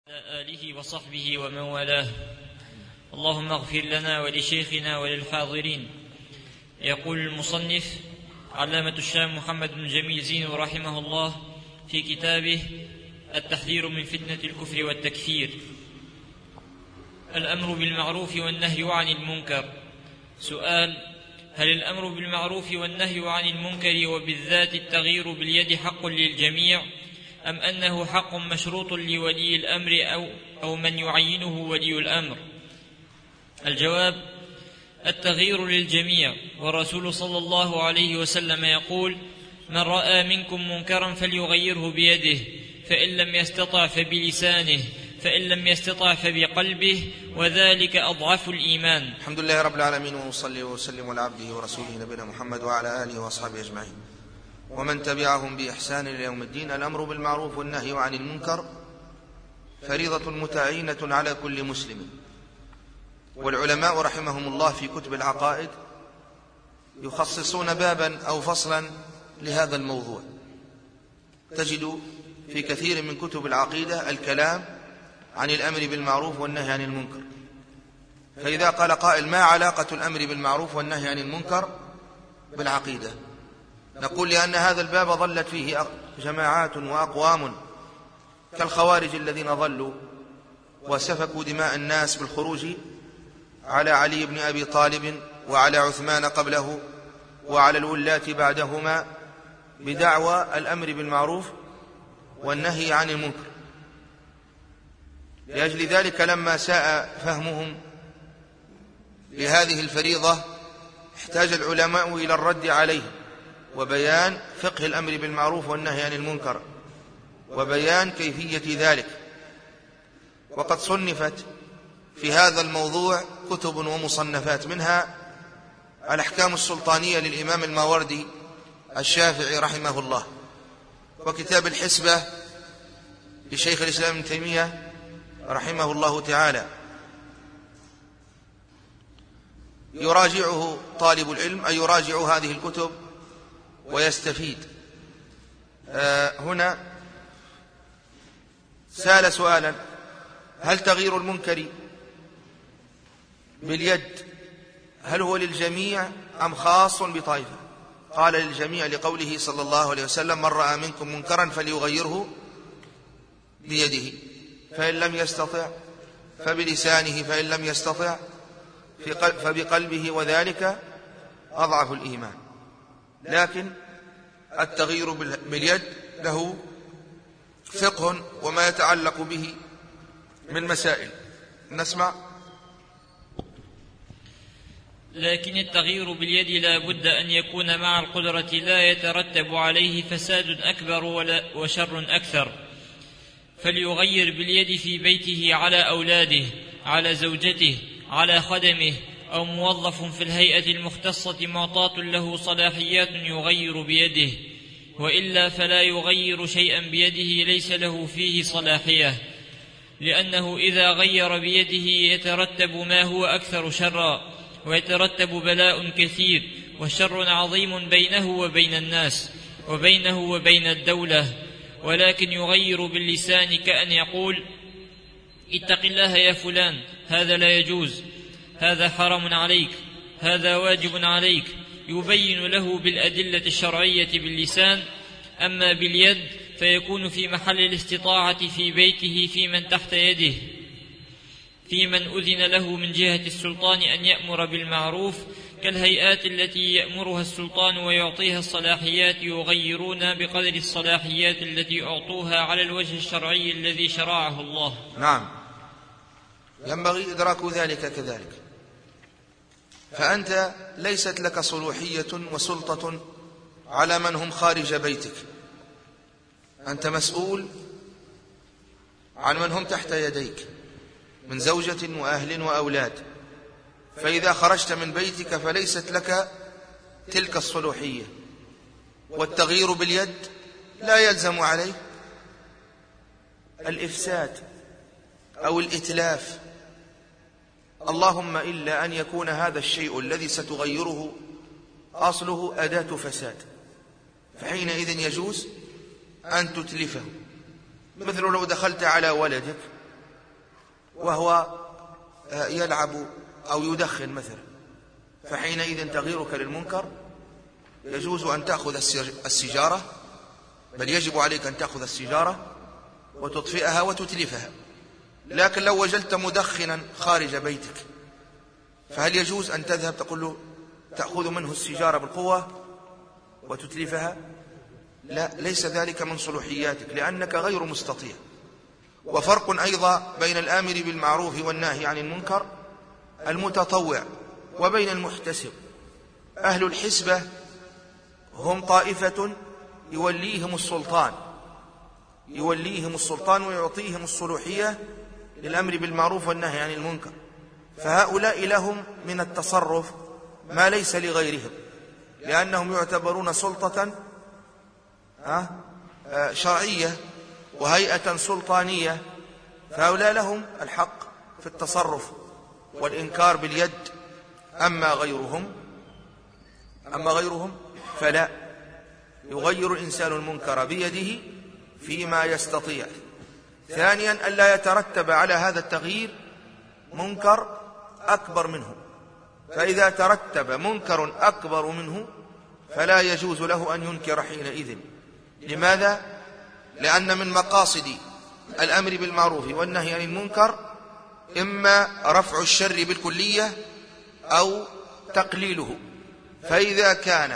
آله وصحبه ومن والاه. اللهم اغفر لنا ولشيخنا وللحاضرين. يقول المصنف علامة الشام محمد بن جميل زين رحمه الله في كتابه التحذير من فتنة الكفر والتكفير: الأمر بالمعروف والنهي عن المنكر. سؤال: هل الأمر بالمعروف والنهي عن المنكر وبالذات التغيير باليد حق للجميع، أم أنه حق مشروط لولي الأمر أو من يعينه ولي الأمر؟ الجواب: التغيير للجميع، والرسول صلى الله عليه وسلم يقول: من رأى منكم منكرا فليغيره بيده، فإن لم يستطع فبلسانه، فإن لم يستطع فبقلبه، وذلك أضعف الإيمان. الحمد لله رب العالمين، وصلي وسلم على عبده ورسوله نبينا محمد وعلى آله وأصحابه أجمعين ومن تبعهم بإحسان إلى يوم الدين. الأمر بالمعروف والنهي عن المنكر فريضة متعينة على كل مسلم، والعلماء رحمهم الله في كتب العقائد يخصصون بابا أو فصلا لهذا الموضوع. تجد في كثير من كتب العقيدة الكلام عن الأمر بالمعروف والنهي عن المنكر. فإذا قال قائل: ما علاقة الأمر بالمعروف والنهي عن المنكر بالعقيدة؟ نقول: لأن هذا الباب ظلت فيه جماعات وأقوام كالخوارج الذين ظلوا وسفكوا دماء الناس بالخروج على علي بن أبي طالب وعلى عثمان قبله وعلى الولاة بعدهما بدعوى الأمر بالمعروف والنهي عن المنكر. لأجل ذلك لما ساء فهمهم لهذه الفريضة احتاج العلماء إلى الرد عليهم وبيان فقه الأمر بالمعروف والنهي عن المنكر وبيان كيفية ذلك. وقد صنفت في هذا الموضوع كتب ومصنفات، منها الأحكام السلطانية للإمام الماوردي الشافعي رحمه الله، وكتاب الحسبة لشيخ الإسلام ابن تيمية رحمه الله تعالى. يراجعه طالب العلم، أي يراجع هذه الكتب ويستفيد. هنا سأل سؤالا: هل تغيير المنكر باليد هل هو للجميع أم خاص بطائفة؟ قال: للجميع، لقوله صلى الله عليه وسلم: من رأى منكم منكرا فليغيره بيده، فإن لم يستطع فبلسانه، فإن لم يستطع فبقلبه، وذلك أضعف الإيمان. لكن التغيير باليد له فقه وما يتعلق به من مسائل. نسمع. لكن التغيير باليد لا بد أن يكون مع القدرة، لا يترتب عليه فساد أكبر وشر أكثر. فليغير باليد في بيته، على أولاده، على زوجته، على خدمه، أو موظف في الهيئة المختصة معطاة له صلاحيات يغير بيده، وإلا فلا يغير شيئا بيده ليس له فيه صلاحية، لأنه إذا غير بيده يترتب ما هو أكثر شرا، ويترتب بلاء كثير وشر عظيم بينه وبين الناس وبينه وبين الدولة. ولكن يغير باللسان، كأن يقول: اتق الله يا فلان، هذا لا يجوز، هذا حرام عليك، هذا واجب عليك، يبين له بالأدلة الشرعية باللسان. أما باليد فيكون في محل الاستطاعة في بيته، في من تحت يده، في من أذن له من جهة السلطان أن يأمر بالمعروف، كالهيئات التي يأمرها السلطان ويعطيها الصلاحيات، يغيرون بقدر الصلاحيات التي أعطوها على الوجه الشرعي الذي شرعه الله. نعم، ينبغي إدراك ذلك كذلك. فأنت ليست لك صلوحية وسلطة على من هم خارج بيتك، أنت مسؤول عن من هم تحت يديك من زوجة وأهل وأولاد. فإذا خرجت من بيتك فليست لك تلك الصلوحية. والتغيير باليد لا يلزم عليه الإفساد أو الإتلاف، اللهم إلا أن يكون هذا الشيء الذي ستغيره أصله أداة فساد، فحينئذ يجوز أن تتلفه. مثل لو دخلت على ولدك وهو يلعب أو يدخن مثلا، فحينئذ تغييرك للمنكر يجوز أن تأخذ السيجارة، بل يجب عليك أن تأخذ السيجارة وتطفئها وتتلفها. لكن لو وجدت مدخنا خارج بيتك فهل يجوز أن تذهب تقول له تأخذ منه السيجارة بالقوة وتتلفها؟ لا، ليس ذلك من صلوحياتك لأنك غير مستطيع. وفرق أيضا بين الآمر بالمعروف والناهي عن المنكر المتطوع وبين المحتسب. أهل الحسبة هم طائفة يوليهم السلطان ويعطيهم الصلوحية للأمر بالمعروف والنهي عن المنكر، فهؤلاء لهم من التصرف ما ليس لغيرهم، لأنهم يعتبرون سلطة شرعية وهيئة سلطانية، فهؤلاء لهم الحق في التصرف والإنكار باليد. أما غيرهم فلا، يغير الإنسان المنكر بيده فيما يستطيع. ثانيا ألا يترتب على هذا التغيير منكر أكبر منه، فإذا ترتب منكر أكبر منه فلا يجوز له أن ينكر حينئذ. لماذا؟ لأن من مقاصد الأمر بالمعروف والنهي عن المنكر إما رفع الشر بالكلية أو تقليله. فإذا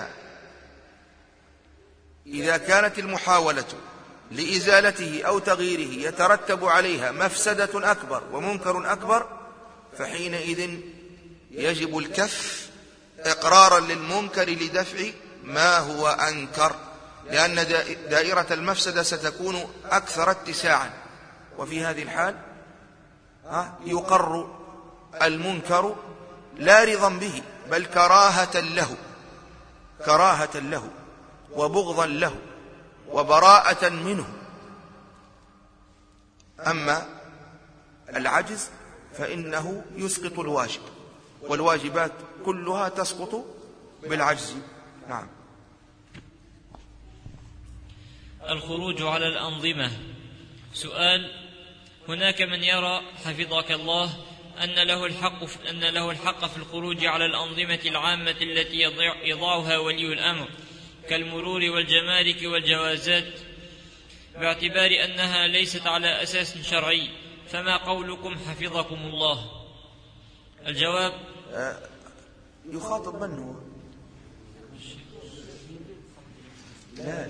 كانت المحاولة لإزالته أو تغييره يترتب عليها مفسدة أكبر ومنكر أكبر، فحينئذ يجب الكف إقرارا للمنكر لدفع ما هو أنكر، لأن دائرة المفسدة ستكون أكثر اتساعا. وفي هذه الحال يقر المنكر لا رضا به، بل كراهة له وبغضا له وبراءة منه. أما العجز فإنه يسقط الواجب، والواجبات كلها تسقط بالعجز. نعم. الخروج على الأنظمة. سؤال: هناك من يرى حفظك الله أن له الحق في الخروج على الأنظمة العامة التي يضعها ولي الأمر كالمرور والجمارك والجوازات باعتبار أنها ليست على أساس شرعي، فما قولكم حفظكم الله؟ الجواب: يخاطب من هو؟ لا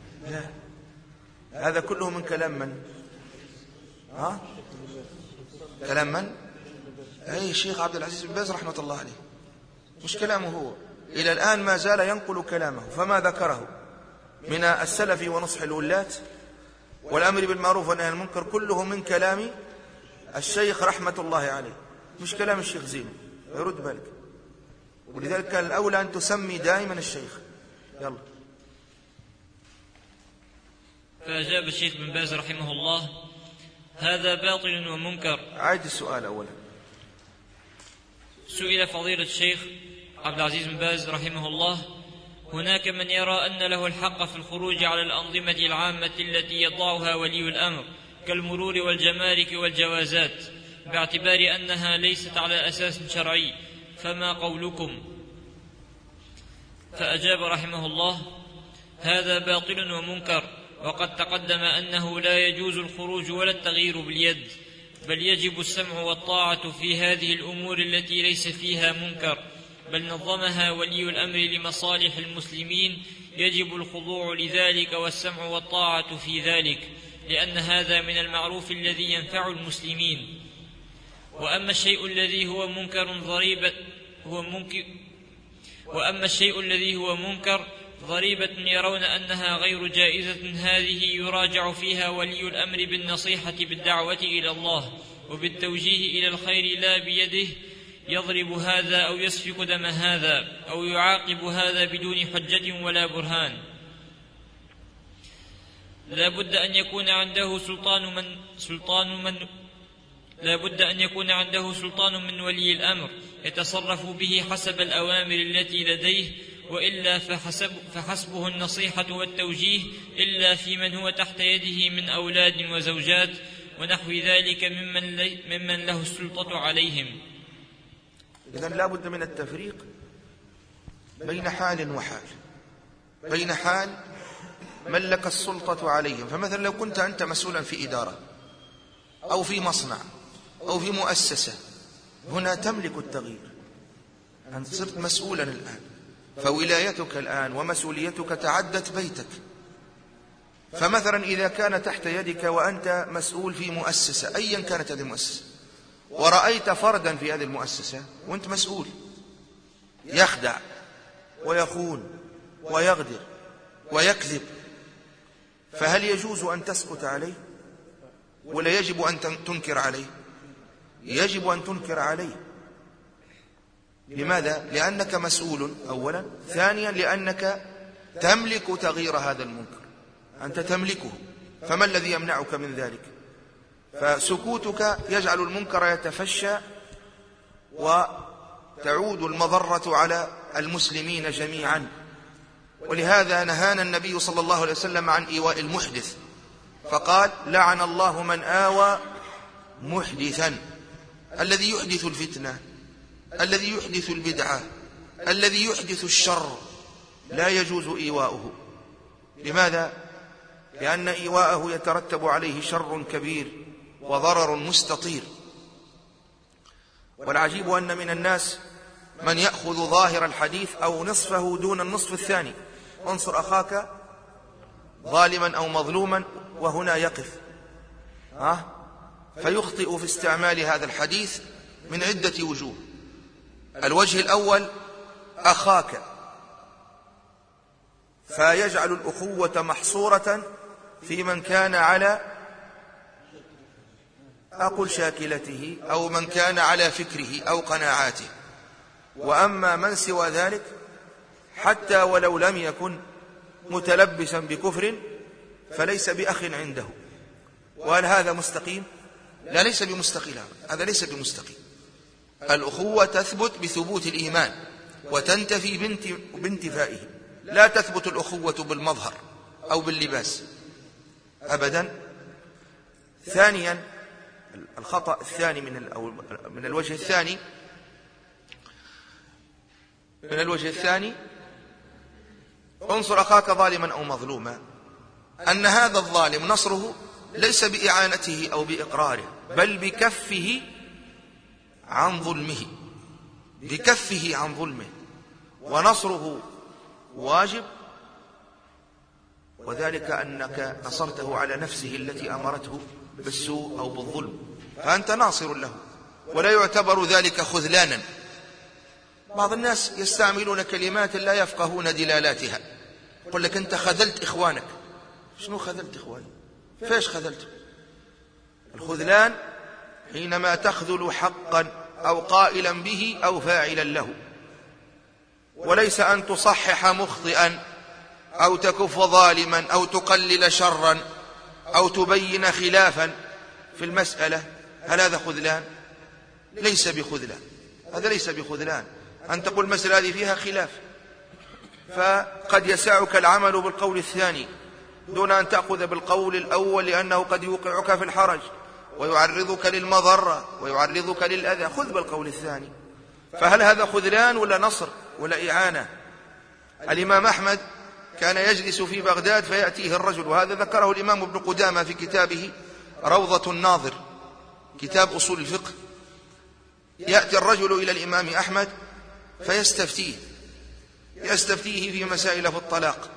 هذا كله من كلام من؟ كلام من؟ أي الشيخ عبد العزيز بن باز رحمة الله عليه، مش كلامه هو. إلى الآن ما زال ينقل كلامه، فما ذكره من السلف ونصح الولاة والأمر بالمعروف والنهي عن المنكر كله من كلام الشيخ رحمة الله عليه، مش كلام الشيخ زين. يرد بالك، ولذلك كان الأولى أن تسمي دائما الشيخ. يلا. فأجاب الشيخ بن باز رحمه الله: هذا باطل ومنكر. عيد السؤال أولا. سئل فضيلة الشيخ عبد العزيز بن باز رحمه الله: هناك من يرى أن له الحق في الخروج على الأنظمة العامة التي يضعها ولي الأمر كالمرور والجمارك والجوازات باعتبار أنها ليست على أساس شرعي، فما قولكم؟ فأجاب رحمه الله: هذا باطل ومنكر، وقد تقدم أنه لا يجوز الخروج ولا التغيير باليد، بل يجب السمع والطاعة في هذه الأمور التي ليس فيها منكر، بل نظمها ولي الأمر لمصالح المسلمين، يجب الخضوع لذلك والسمع والطاعة في ذلك، لأن هذا من المعروف الذي ينفع المسلمين. وأما الشيء الذي هو منكر ضريبة يرون أنها غير جائزة، هذه يراجع فيها ولي الأمر بالنصيحة بالدعوة إلى الله وبالتوجيه إلى الخير، لا بيده يضرب هذا أو يسفك دم هذا أو يعاقب هذا بدون حجة ولا برهان. لا بد أن يكون عنده سلطان من ولي الأمر يتصرف به حسب الأوامر التي لديه، وإلا فحسبه النصيحة والتوجيه، إلا في من هو تحت يده من أولاد وزوجات ونحو ذلك ممن له السلطة عليهم. إذن لا بد من التفريق بين حال وحال، بين حال من لك السلطة عليهم. فمثلا لو كنت أنت مسؤولا في إدارة أو في مصنع أو في مؤسسة، هنا تملك التغيير، أنت صرت مسؤولا الآن، فولايتك الآن ومسؤوليتك تعدت بيتك. فمثلا إذا كان تحت يدك وأنت مسؤول في مؤسسة أيا كانت هذه المؤسسة، ورأيت فردا في هذه المؤسسة وأنت مسؤول يخدع ويخون ويغدر ويكذب، فهل يجوز أن تسكت عليه ولا يجب أن تنكر عليه؟ يجب أن تنكر عليه. لماذا؟ لأنك مسؤول أولا، ثانيا لأنك تملك تغيير هذا المنكر، أنت تملكه، فما الذي يمنعك من ذلك؟ فسكوتك يجعل المنكر يتفشى وتعود المضرة على المسلمين جميعا. ولهذا نهانا النبي صلى الله عليه وسلم عن إيواء المحدث، فقال: لعن الله من آوى محدثا، الذي يحدث الفتنة، الذي يحدث البدعة، الذي يحدث الشر، لا يجوز إيواؤه. لماذا؟ لأن إيواءه يترتب عليه شر كبير وضرر مستطير. والعجيب أن من الناس من يأخذ ظاهر الحديث أو نصفه دون النصف الثاني: انصر أخاك ظالما أو مظلوما، وهنا يقف فيخطئ في استعمال هذا الحديث من عدة وجوه. الوجه الأول: أخاك، فيجعل الأخوة محصورة في من كان على شاكلته أو من كان على فكره أو قناعاته، وأما من سوى ذلك حتى ولو لم يكن متلبسا بكفر فليس بأخ عنده. وهل هذا مستقيم؟ لا، ليس بمستقيم، هذا ليس بمستقيم. الأخوة تثبت بثبوت الإيمان وتنتفي بانتفائه، لا تثبت الأخوة بالمظهر أو باللباس أبدا. ثانيا، الخطأ الثاني من الوجه الثاني: انصر أخاك ظالما أو مظلوما، أن هذا الظالم نصره ليس بإعانته أو بإقراره، بل بكفه عن ظلمه، ونصره واجب، وذلك أنك نصرته على نفسه التي أمرته بالسوء أو بالظلم، فأنت ناصر له، ولا يعتبر ذلك خذلانا. بعض الناس يستعملون كلمات لا يفقهون دلالاتها، يقول لك أنت خذلت إخوانك. شنو خذلت إخواني؟ فايش خذلت؟ الخذلان حينما تخذل حقا أو قائلا به أو فاعلا له، وليس أن تصحح مخطئا أو تكف ظالما أو تقلل شرا أو تبين خلافا في المسألة. هل هذا خذلان؟ ليس بخذلان، هذا ليس بخذلان. أن تقول المسألة هذه فيها خلاف، فقد يسعك العمل بالقول الثاني دون أن تأخذ بالقول الأول، لأنه قد يوقعك في الحرج ويعرضك للمضرة ويعرضك للأذى. خذ بالقول الثاني. فهل هذا خذلان ولا نصر ولا إعانة؟ الإمام أحمد كان يجلس في بغداد فيأتيه الرجل، وهذا ذكره الإمام ابن قدامة في كتابه روضة الناظر، كتاب أصول الفقه. يأتي الرجل إلى الإمام أحمد فيستفتيه في مسائل في الطلاق،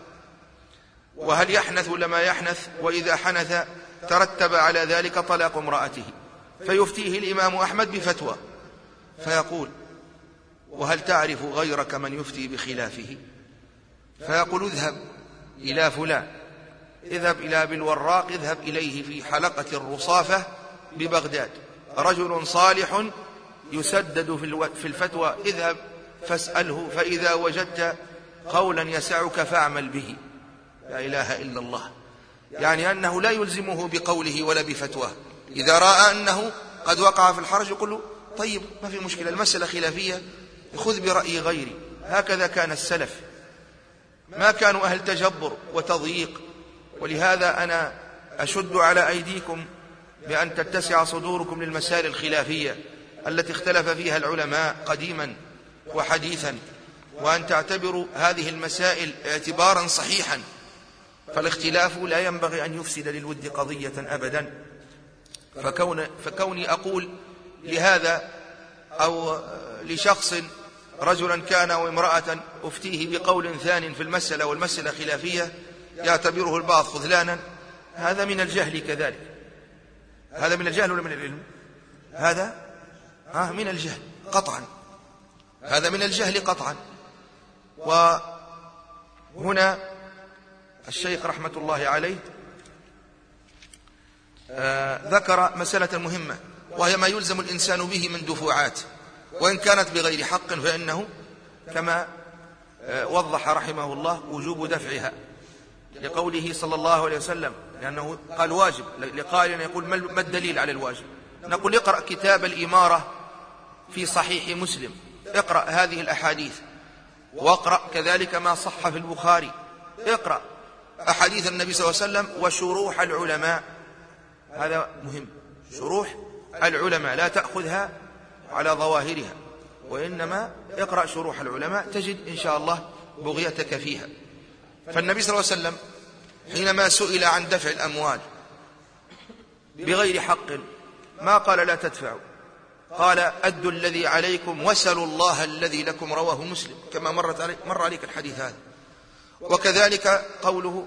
وهل يحنث ولا ما يحنث، وإذا حنث ترتب على ذلك طلاق امرأته. فيفتيه الإمام أحمد بفتوى، فيقول: وهل تعرف غيرك من يفتي بخلافه؟ فيقول: اذهب إلى فلان، اذهب إلى أبي الوراق، اذهب إليه في حلقة الرصافة ببغداد، رجل صالح يسدد في الفتوى، اذهب فاسأله، فإذا وجدت قولا يسعك فاعمل به. لا إله إلا الله. يعني أنه لا يلزمه بقوله ولا بفتواه. إذا رأى أنه قد وقع في الحرج يقول له: طيب ما في مشكلة، المسألة خلافية، خذ برأي غيري. هكذا كان السلف، ما كانوا أهل تجبر وتضييق. ولهذا أنا أشد على أيديكم بأن تتسع صدوركم للمسائل الخلافية التي اختلف فيها العلماء قديما وحديثا، وأن تعتبروا هذه المسائل اعتبارا صحيحا، فالاختلاف لا ينبغي أن يفسد للود قضية أبدا. فكوني أقول لهذا أو لشخص رجلا كان أو امرأة أفتيه بقول ثان في المسألة والمسألة خلافية يعتبره البعض خذلانا، هذا من الجهل كذلك. هذا من الجهل ولا من العلم؟ هذا من الجهل قطعا، هذا من الجهل قطعا. وهنا الشيخ رحمة الله عليه ذكر مسألة مهمة، وهي ما يلزم الإنسان به من دفوعات، وإن كانت بغير حق فإنه كما وضح رحمه الله وجوب دفعها، لقوله صلى الله عليه وسلم، لأنه قال واجب. لقائل يقول ما الدليل على الواجب؟ نقول اقرأ كتاب الإمارة في صحيح مسلم، اقرأ هذه الأحاديث، واقرأ كذلك ما صح في البخاري، اقرأ أحاديث النبي صلى الله عليه وسلم وشروح العلماء، هذا مهم. شروح العلماء لا تأخذها على ظواهرها، وإنما اقرأ شروح العلماء تجد إن شاء الله بغيتك فيها. فالنبي صلى الله عليه وسلم حينما سئل عن دفع الأموال بغير حق ما قال لا تدفعوا، قال أدوا الذي عليكم وسلوا الله الذي لكم، رواه مسلم، كما مر عليك الحديث هذا. وكذلك قوله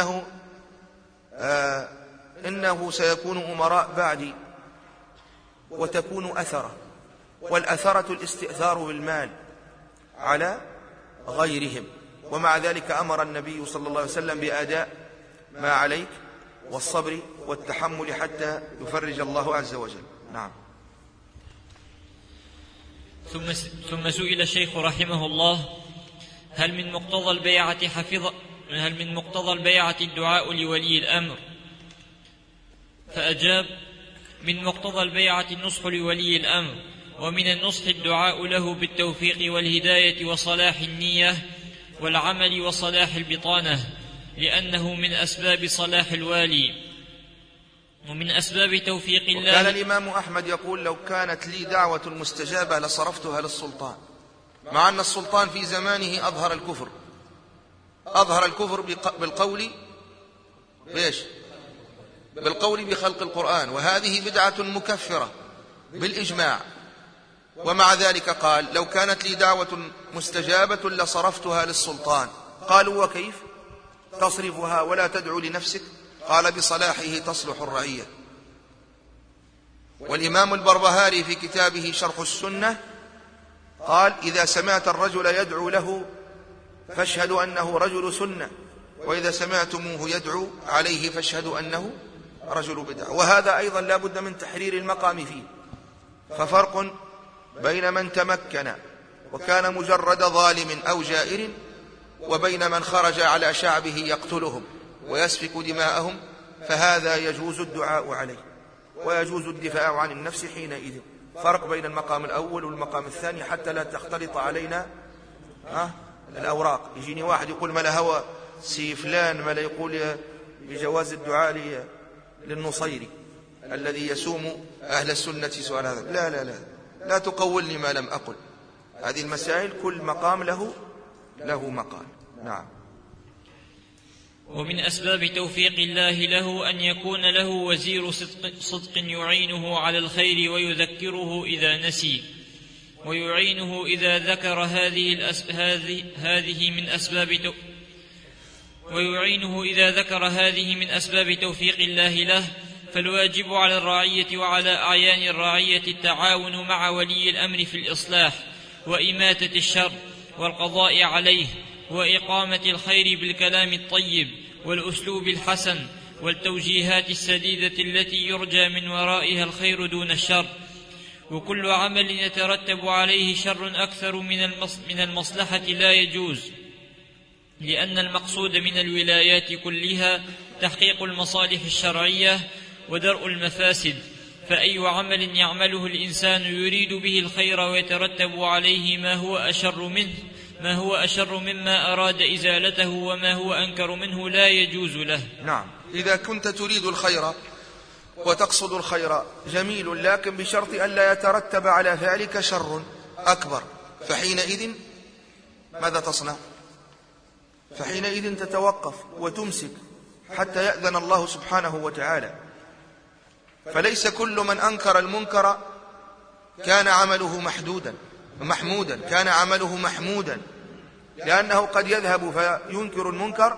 إنه سيكون أمراء بعدي وتكون أثرة، والأثرة الاستئثار بالمال على غيرهم، ومع ذلك أمر النبي صلى الله عليه وسلم بأداء ما عليك والصبر والتحمل حتى يفرج الله عز وجل. نعم. ثم سئل الشيخ رحمه الله: هل من مقتضى البيعة الدعاء لولي الأمر؟ فأجاب: من مقتضى البيعة النصح لولي الأمر، ومن النصح الدعاء له بالتوفيق والهداية وصلاح النية والعمل وصلاح البطانة، لأنه من أسباب صلاح الوالي ومن أسباب توفيق الله. كان الإمام أحمد يقول: لو كانت لي دعوة مستجابة لصرفتها للسلطان، مع أن السلطان في زمانه أظهر الكفر بالقول بالقول بخلق القرآن، وهذه بدعة مكفرة بالإجماع، ومع ذلك قال: لو كانت لي دعوة مستجابة لصرفتها للسلطان. قالوا: وكيف تصرفها ولا تدعو لنفسك؟ قال: بصلاحه تصلح الرعية. والإمام البربهاري في كتابه شرح السنة قال: إذا سمعت الرجل يدعو له فاشهدوا أنه رجل سنة، وإذا سمعتموه يدعو عليه فاشهدوا أنه رجل بدعة. وهذا أيضا لا بد من تحرير المقام فيه، ففرق بين من تمكن وكان مجرد ظالم أو جائر، وبين من خرج على شعبه يقتلهم ويسفك دماءهم، فهذا يجوز الدعاء عليه ويجوز الدفاع عن النفس حينئذ. فرق بين المقام الأول والمقام الثاني حتى لا تختلط علينا الأوراق. يجيني واحد يقول: ما لهوى سي فلان ما لا يقول بجواز الدعاء للنصيري الذي يسوم أهل السنة سؤال هذا. لا لا لا لا تقولني ما لم أقل. هذه المسائل كل مقام له مقال. نعم. ومن أسباب توفيق الله له أن يكون له وزير صدق يعينه على الخير ويذكره إذا نسي، ويعينه إذا ذكر هذه من أسباب توفيق الله له. فالواجب على الرعية وعلى أعيان الرعية التعاون مع ولي الأمر في الإصلاح وإماتة الشر والقضاء عليه، وإقامة الخير بالكلام الطيب والأسلوب الحسن والتوجيهات السديدة التي يرجى من ورائها الخير دون الشر. وكل عمل يترتب عليه شر أكثر من المصلحة لا يجوز، لأن المقصود من الولايات كلها تحقيق المصالح الشرعية ودرء المفاسد. فأي عمل يعمله الإنسان يريد به الخير ويترتب عليه ما هو أشر مما أراد إزالته وما هو أنكر منه لا يجوز له. نعم. إذا كنت تريد الخير وتقصد الخير جميل، لكن بشرط أن لا يترتب على ذلك شر أكبر، فحينئذ ماذا تصنع؟ فحينئذ تتوقف وتمسك حتى يأذن الله سبحانه وتعالى. فليس كل من أنكر المنكر كان عمله محمودا، كان عمله محمودا، لأنه قد يذهب فينكر المنكر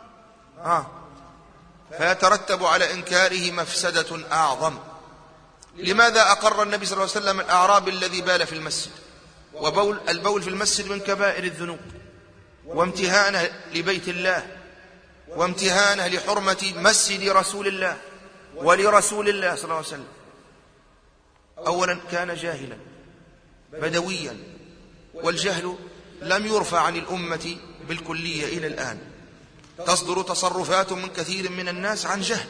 فيترتب على إنكاره مفسدة أعظم. لماذا أقر النبي صلى الله عليه وسلم الأعرابي الذي بال في المسجد؟ البول في المسجد من كبائر الذنوب، وامتهانه لبيت الله، وامتهانه لحرمة مسجد رسول الله ولرسول الله صلى الله عليه وسلم. أولا كان جاهلا بدويا، والجهل لم يرفع عن الأمة بالكلية إلى الآن، تصدر تصرفات من كثير من الناس عن جهل،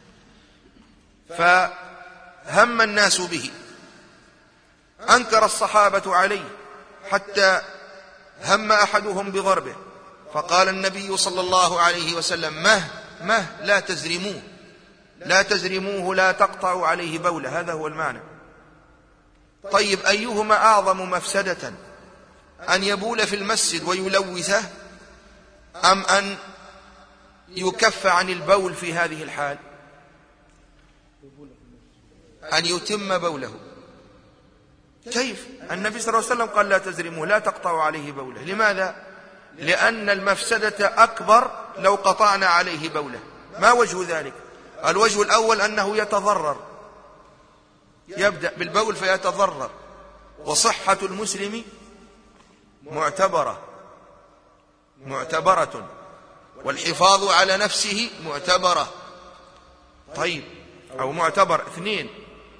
فهم الناس به، أنكر الصحابة عليه حتى هم أحدهم بضربه، فقال النبي صلى الله عليه وسلم لا تزرموه لا تقطعوا عليه بوله. هذا هو المعنى. طيب أيهما أعظم مفسدة، أن يبول في المسجد ويلوثه، أم أن يكف عن البول في هذه الحال؟ أن يتم بوله. كيف؟ النبي صلى الله عليه وسلم قال لا تزرموه لا تقطعوا عليه بوله. لماذا؟ لأن المفسدة أكبر لو قطعنا عليه بوله. ما وجه ذلك؟ الوجه الأول أنه يتضرر، يبدأ بالبول فيتضرر، وصحة المسلم معتبرة، والحفاظ على نفسه معتبرة. طيب، أو معتبر. اثنين،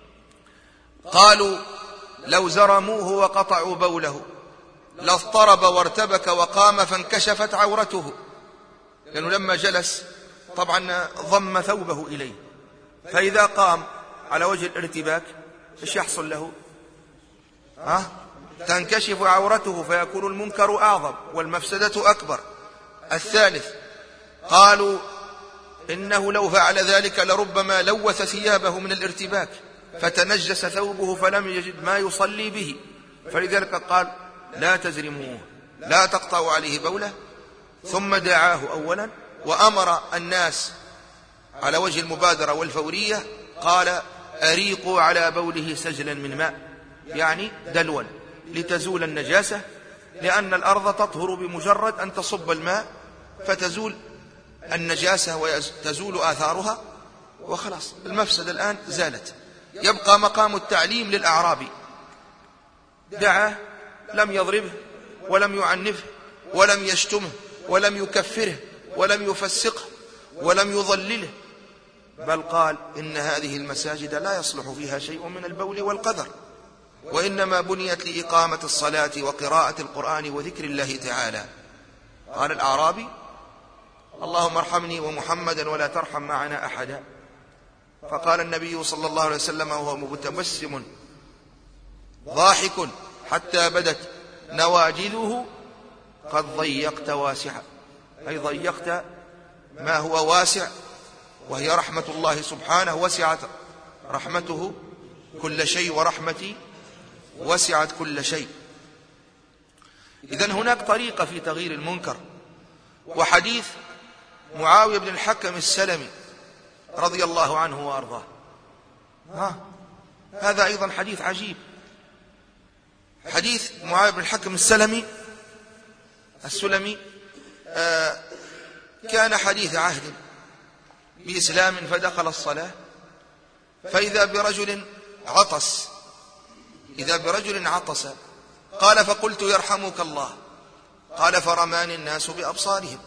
قالوا لو زرموه وقطعوا بوله لاضطرب وارتبك وقام فانكشفت عورته، لأنه لما جلس طبعا ضم ثوبه إليه، فإذا قام على وجه الارتباك ايش يحصل له؟ تنكشف عورته، فيكون المنكر أعظم والمفسدة أكبر. الثالث، قالوا إنه لو فعل ذلك لربما لوث ثيابه من الارتباك فتنجس ثوبه فلم يجد ما يصلي به، فلذلك قال لا تزرموه لا تقطعوا عليه بوله. ثم دعاه أولا وأمر الناس على وجه المبادرة والفورية، قال أريقوا على بوله سجلا من ماء، يعني دلوا لتزول النجاسة، لأن الأرض تطهر بمجرد أن تصب الماء فتزول النجاسة وتزول آثارها، وخلاص المفسدة الآن زالت. يبقى مقام التعليم للأعرابي. دعاه، لم يضربه ولم يعنفه ولم يشتمه ولم يكفره ولم يفسقه ولم يضلله، بل قال إن هذه المساجد لا يصلح فيها شيء من البول والقذر، وإنما بنيت لإقامة الصلاة وقراءة القرآن وذكر الله تعالى. قال الأعرابي اللهم ارحمني ومحمدا ولا ترحم معنا أحدا. فقال النبي صلى الله عليه وسلم وهو متبسم ضاحك حتى بدت نواجذه قد ضيقت واسعا، أي ضيقت ما هو واسع، وهي رحمة الله سبحانه، وسعت رحمته كل شيء ورحمتي وسعت كل شيء. إذن هناك طريقة في تغيير المنكر. وحديث معاوية بن الحكم السلمي رضي الله عنه وأرضاه، هذا أيضا حديث عجيب. حديث معاوية بن الحكم السلمي كان حديث عهد بإسلام، فدخل الصلاة فإذا برجل عطس، قال فقلت يرحمك الله، قال فرماني الناس بأبصارهم،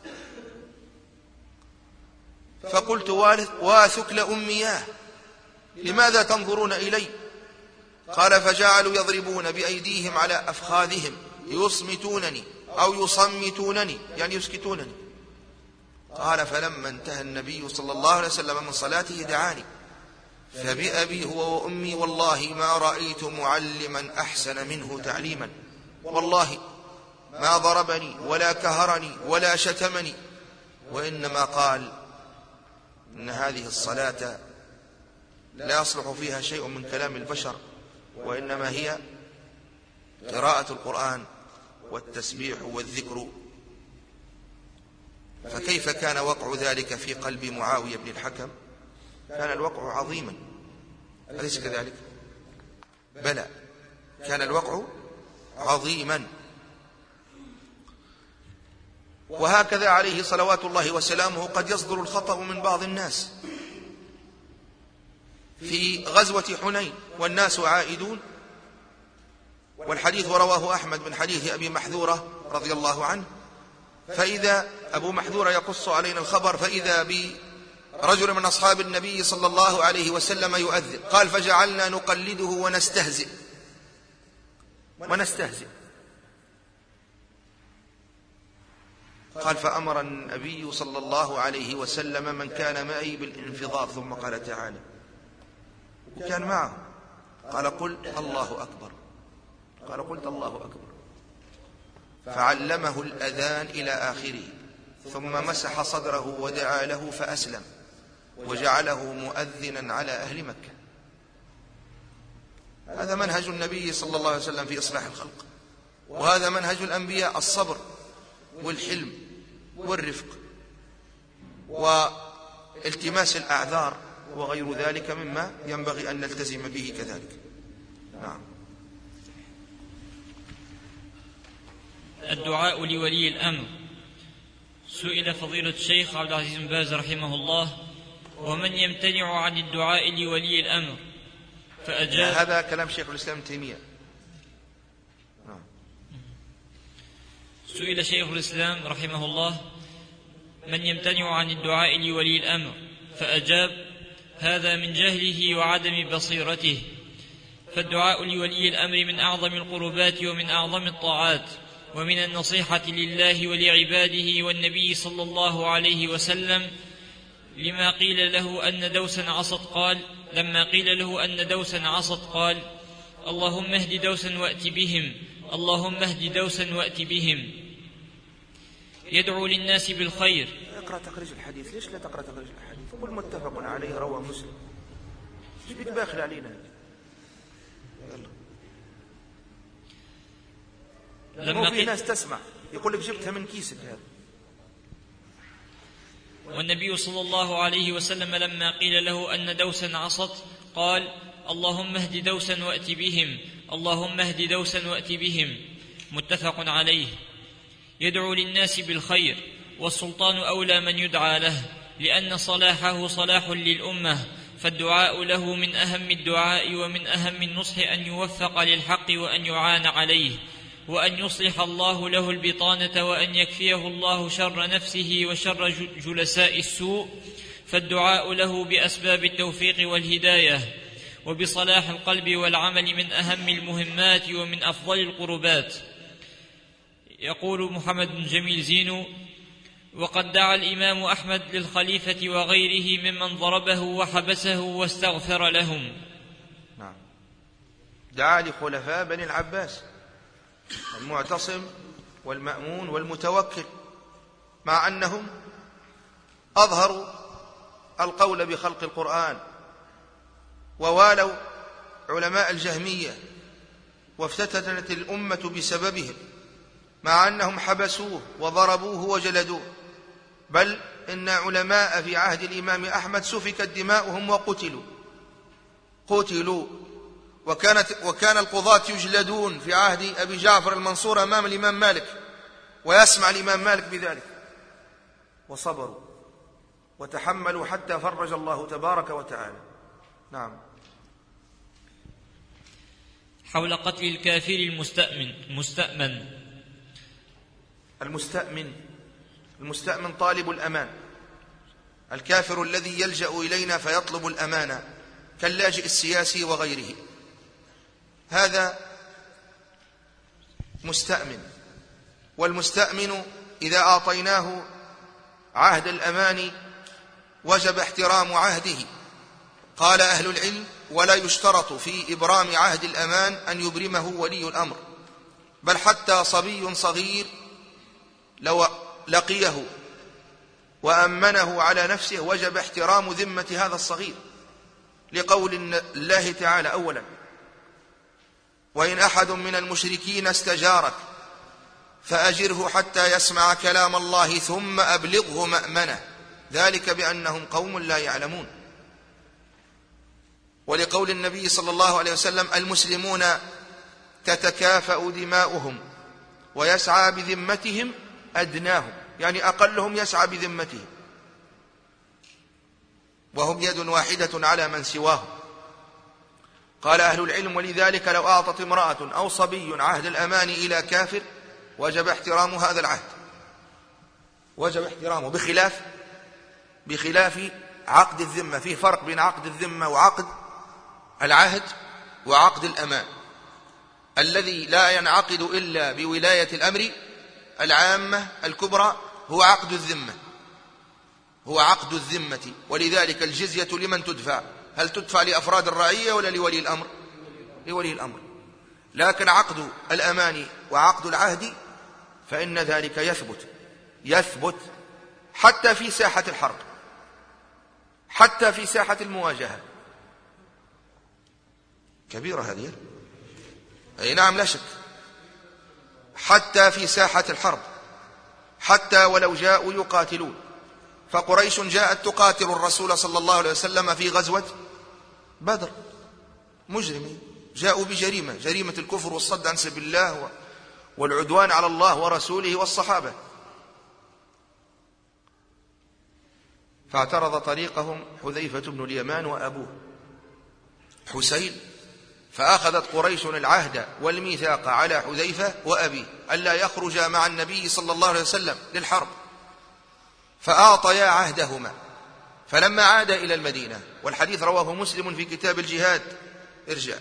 فقلت واثكل أمياه لماذا تنظرون إلي؟ قال فجعلوا يضربون بأيديهم على أفخاذهم يصمتونني أو يصمتونني، يعني يسكتونني. قال فلما انتهى النبي صلى الله عليه وسلم من صلاته دعاني، فبأبي هو وأمي والله ما رأيت معلما أحسن منه تعليما، والله ما ضربني ولا كهرني ولا شتمني، وإنما قال إن هذه الصلاة لا يصلح فيها شيء من كلام البشر، وإنما هي قراءة القرآن والتسبيح والذكر. فكيف كان وقع ذلك في قلب معاوية بن الحكم؟ كان الوقع عظيما، أليس كذلك؟ بلى، كان الوقع عظيما. وهكذا عليه صلوات الله وسلامه قد يصدر الخطأ من بعض الناس. في غزوة حنين والناس عائدون، والحديث رواه أحمد من حديث أبي محذورة رضي الله عنه، فإذا أبو محذورة يقص علينا الخبر، فإذا برجل من أصحاب النبي صلى الله عليه وسلم يؤذن، قال فجعلنا نقلده ونستهزئ. قال فأمر النبي صلى الله عليه وسلم من كان معي بالانفضاض، ثم قال تعالى، وكان معه، قال قل الله أكبر، قال قلت الله أكبر، فعلمه الأذان إلى آخره، ثم مسح صدره ودعا له فأسلم، وجعله مؤذنا على أهل مكة. هذا منهج النبي صلى الله عليه وسلم في إصلاح الخلق، وهذا منهج الأنبياء، الصبر والحلم والرفق والتماس الأعذار وغير ذلك مما ينبغي أن نلتزم به كذلك. نعم. الدعاء لولي الأمر. سئل فضيلة الشيخ عبد العزيز بن باز رحمه الله: ومن يمتنع عن الدعاء لولي الأمر؟ فأجاب. هذا كلام شيخ الإسلام ابن تيمية. سئل شيخ الإسلام رحمه الله: من يمتنع عن الدعاء لولي الأمر؟ فأجاب: هذا من جهله وعدم بصيرته، فالدعاء لولي الأمر من أعظم القربات ومن أعظم الطاعات، ومن النصيحة لله ولعباده والنبي صلى الله عليه وسلم، لما قيل له أن دوسا عصت قال: لما قيل له أن دوسا عصت قال: اللهم اهد دوسا وأت بهم، اللهم اهد دوسا وأت بهم. يدعو للناس بالخير. اقرأ تخريج الحديث. ليش لا تقرأ تخريج الحديث؟ قل متفق عليه رواه مسلم. ايش بك باخل علينا؟ لما في ناس تسمع يقول لك جبتها من كيسك هذا. والنبي صلى الله عليه وسلم لما قيل له أن دوسا عصت قال: اللهم اهد دوسا وأت بهم، اللهم اهد دوسا وأت بهم. متفق عليه. يدعو للناس بالخير، والسلطان أولى من يدعى له، لأن صلاحه صلاح للأمة، فالدعاء له من أهم الدعاء ومن أهم النصح أن يوفق للحق وأن يعان عليه، وأن يصلح الله له البطانة، وأن يكفيه الله شر نفسه وشر جلساء السوء، فالدعاء له بأسباب التوفيق والهداية وبصلاح القلب والعمل من أهم المهمات ومن أفضل القربات. يقول محمد بن جميل زينو: وقد دعا الإمام أحمد للخليفة وغيره ممن ضربه وحبسه واستغفر لهم. نعم. دعا لخلفاء بني العباس، المعتصم والمأمون والمتوكل، مع أنهم أظهروا القول بخلق القرآن، ووالوا علماء الجهمية، وافتتنت الأمة بسببهم، مع أنهم حبسوه وضربوه وجلدوه، بل إن علماء في عهد الإمام أحمد سفكت دماؤهم قتلوا، وكان القضاة يجلدون في عهد أبي جعفر المنصور أمام الإمام مالك، ويسمع الإمام مالك بذلك، وصبروا وتحملوا حتى فرج الله تبارك وتعالى. نعم. حول قتل الكافر المستأمن طالب الأمان، الكافر الذي يلجأ إلينا فيطلب الأمان، كاللاجئ السياسي وغيره، هذا مستأمن. والمستأمن إذا أعطيناه عهد الأمان وجب احترام عهده. قال أهل العلم: ولا يشترط في إبرام عهد الأمان أن يبرمه ولي الأمر، بل حتى صبي صغير لو لقيه وأمنه على نفسه وجب احترام ذمة هذا الصغير، لقول الله تعالى أولا: وإن أحد من المشركين استجارك فأجره حتى يسمع كلام الله ثم أبلغه مأمنه ذلك بأنهم قوم لا يعلمون. ولقول النبي صلى الله عليه وسلم: المسلمون تتكافأ دماؤهم ويسعى بذمتهم أدناهم، يعني أقلهم يسعى بذمتهم، وهم يد واحدة على من سواهم. قال أهل العلم: ولذلك لو أعطت امرأة أو صبي عهد الأمان إلى كافر وجب احترام هذا العهد، وجب احترامه، بخلاف عقد الذمة. فيه فرق بين عقد الذمة وعقد العهد وعقد الأمان. الذي لا ينعقد إلا بولاية الأمر العامة الكبرى هو عقد الذمة، هو عقد الذمة. ولذلك الجزية لمن تدفع؟ هل تدفع لأفراد الرعية ولا لولي الأمر؟ لولي الأمر. لكن عقد الأمان وعقد العهد فإن ذلك يثبت حتى في ساحة الحرب، حتى في ساحة المواجهة. كبيرة هذه، أي نعم لا شك، حتى في ساحة الحرب، حتى ولو جاءوا يقاتلون. فقريش جاءت تقاتل الرسول صلى الله عليه وسلم في غزوة بدر، مجرمين جاءوا جريمة الكفر والصد عن سبيل الله والعدوان على الله ورسوله والصحابة. فاعترض طريقهم حذيفة بن اليمان وأبوه حسين، فأخذت قريش العهد والميثاق على حذيفة وأبيه ألا يخرج مع النبي صلى الله عليه وسلم للحرب، فأعطيا عهدهما. فلما عاد إلى المدينة، والحديث رواه مسلم في كتاب الجهاد، ارجع،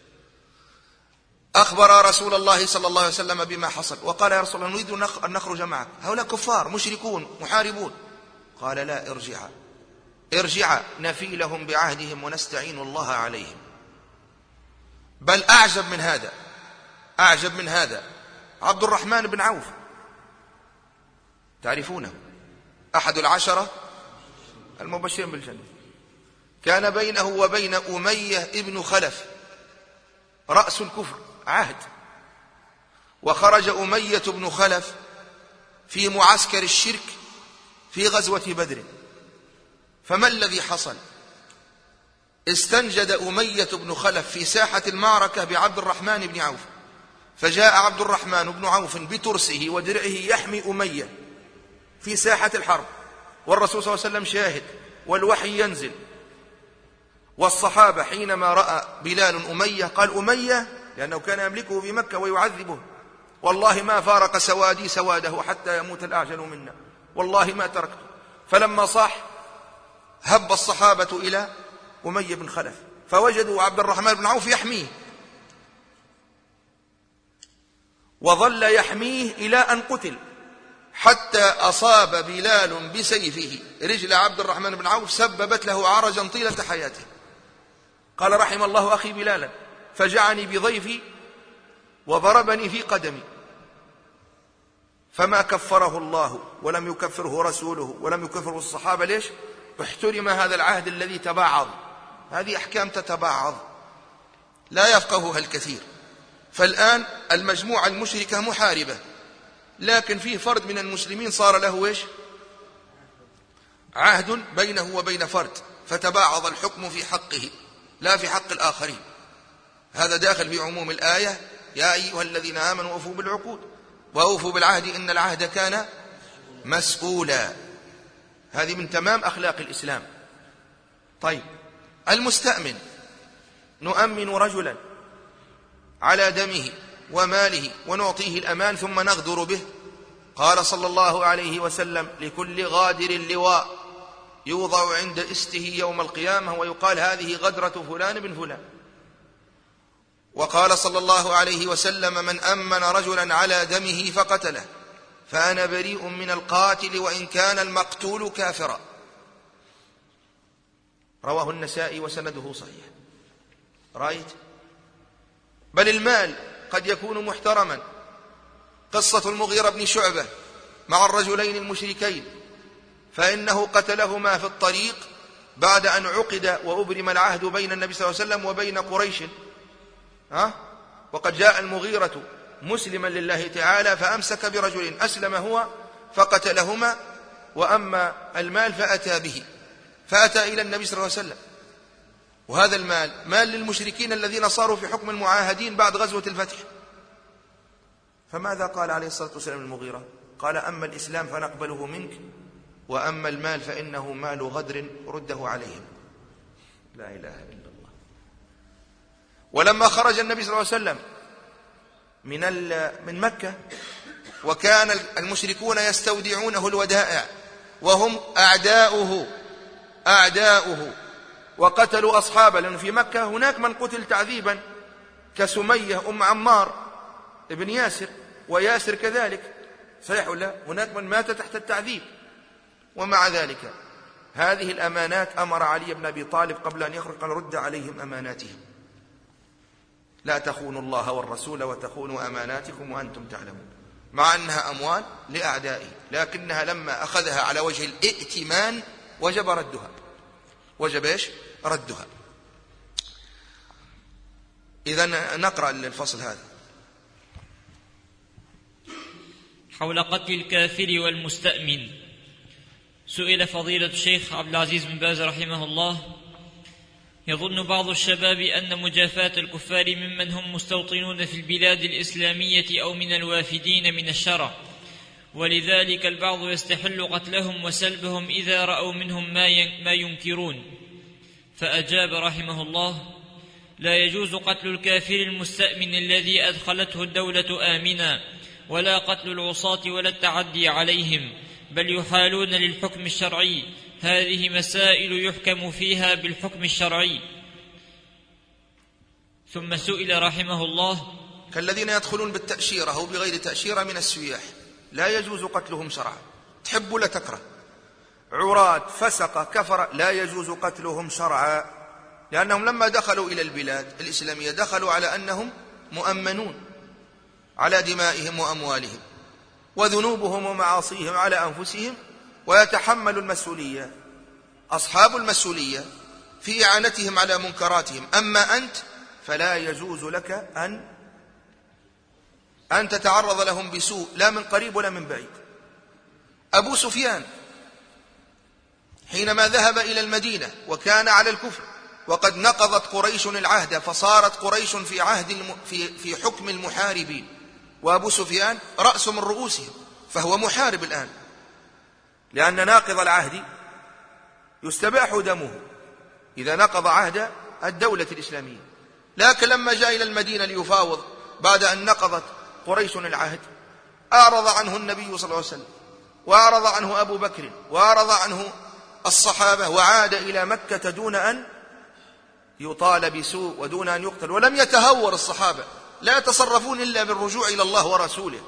أخبر رسول الله صلى الله عليه وسلم بما حصل، وقال: يا رسول الله نريد أن نخرج معك، هؤلاء كفار مشركون محاربون. قال: لا، ارجعا نفي لهم بعهدهم ونستعين الله عليهم. بل أعجب من هذا عبد الرحمن بن عوف، تعرفونه، أحد العشرة المبشرين بالجنة، كان بينه وبين أمية ابن خلف رأس الكفر عهد، وخرج أمية بن خلف في معسكر الشرك في غزوة بدر. فما الذي حصل؟ استنجد أمية بن خلف في ساحة المعركة بعبد الرحمن بن عوف، فجاء عبد الرحمن بن عوف بترسه ودرعه يحمي أمية في ساحة الحرب، والرسول صلى الله عليه وسلم شاهد والوحي ينزل. والصحابة حينما رأى بلال أمية قال: أمية، لأنه كان يملكه في مكة ويعذبه: والله ما فارق سوادي سواده حتى يموت الأعجل منا، والله ما تركته. فلما صاح هب الصحابة إلى أمية بن خلف، فوجدوا عبد الرحمن بن عوف يحميه، وظل يحميه إلى أن قتل، حتى أصاب بلال بسيفه رجل عبد الرحمن بن عوف، سببت له عرجا طيلة حياته. قال: رحم الله أخي بلالا، فجعني بضيفي وضربني في قدمي. فما كفره الله ولم يكفره رسوله ولم يكفره الصحابة. ليش؟ احترم هذا العهد الذي تباعض. هذه أحكام تتباعض لا يفقهها الكثير. فالآن المجموعة المشركة محاربة، لكن فيه فرد من المسلمين صار له إيش؟ عهد بينه وبين فرد، فتباعض الحكم في حقه لا في حق الآخرين. هذا داخل في عموم الآية: يا أيها الذين آمنوا أوفوا بالعقود وأوفوا بالعهد إن العهد كان مسؤولا. هذه من تمام أخلاق الإسلام. طيب، المستأمن نؤمن رجلا على دمه وماله ونعطيه الأمان ثم نغدر به. قال صلى الله عليه وسلم: لكل غادر لواء يوضع عند استه يوم القيامة ويقال هذه غدرة فلان بن فلان. وقال صلى الله عليه وسلم: من أمن رجلا على دمه فقتله فأنا بريء من القاتل وإن كان المقتول كافرا. رواه النسائي وسنده صحيح. رأيت؟ بل المال قد يكون محترما. قصة المغيرة بن شعبة مع الرجلين المشركين، فإنه قتلهما في الطريق بعد أن عقد وأبرم العهد بين النبي صلى الله عليه وسلم وبين قريش، وقد جاء المغيرة مسلما لله تعالى فأمسك برجل أسلم هو فقتلهما، وأما المال فأتى إلى النبي صلى الله عليه وسلم، وهذا المال مال للمشركين الذين صاروا في حكم المعاهدين بعد غزوة الفتح. فماذا قال عليه الصلاة والسلام المغيرة؟ قال: أما الإسلام فنقبله منك، وأما المال فإنه مال غدر رده عليهم. لا إله إلا الله. ولما خرج النبي صلى الله عليه وسلم من مكة، وكان المشركون يستودعونه الودائع وهم أعداؤه وقتلوا أصحابه، لأنه في مكة هناك من قتل تعذيبا كسمية أم عمار ابن ياسر، وياسر كذلك، صحيح ولا؟ هناك من مات تحت التعذيب. ومع ذلك هذه الأمانات أمر علي بن أبي طالب قبل أن يخرج قال: رد عليهم أماناتهم، لا تخونوا الله والرسول وتخونوا أماناتكم وأنتم تعلمون. مع أنها أموال لأعدائه، لكنها لما أخذها على وجه الائتمان وجب ردها. ردها. إذن نقرأ الفصل هذا. حول قتل الكافر والمستأمن. سئل فضيلة الشيخ عبد العزيز بن باز رحمه الله: يظن بعض الشباب أن مجافاة الكفار ممن هم مستوطنون في البلاد الإسلامية أو من الوافدين من الشرع، ولذلك البعض يستحل قتلهم وسلبهم إذا رأوا منهم ما ينكرون. فأجاب رحمه الله: لا يجوز قتل الكافر المستأمن الذي أدخلته الدولة آمنا، ولا قتل العصاة ولا التعدي عليهم، بل يحالون للحكم الشرعي. هذه مسائل يحكم فيها بالحكم الشرعي. ثم سئل رحمه الله: كالذين يدخلون بالتأشيرة أو بغير تأشيرة من السياح، لا يجوز قتلهم شرعا، تحب ولا تكره، عراة فسقة كفر، لا يجوز قتلهم شرعا، لأنهم لما دخلوا إلى البلاد الإسلامية دخلوا على أنهم مؤمنون على دمائهم وأموالهم، وذنوبهم ومعاصيهم على أنفسهم، ويتحمل المسؤولية أصحاب المسؤولية في إعانتهم على منكراتهم. أما أنت فلا يجوز لك أن تتعرض لهم بسوء، لا من قريب ولا من بعيد. أبو سفيان حينما ذهب إلى المدينة وكان على الكفر، وقد نقضت قريش العهد، فصارت قريش في حكم المحاربين، وأبو سفيان رأس من رؤوسهم، فهو محارب الآن، لأن ناقض العهد يستباح دمه إذا نقض عهد الدولة الإسلامية. لكن لما جاء إلى المدينة ليفاوض بعد أن نقضت قريش العهد، أعرض عنه النبي صلى الله عليه وسلم، وأعرض عنه أبو بكر، وأعرض عنه الصحابة، وعاد إلى مكة دون أن يطال بسوء ودون أن يقتل. ولم يتهور الصحابة، لا يتصرفون إلا بالرجوع إلى الله ورسوله،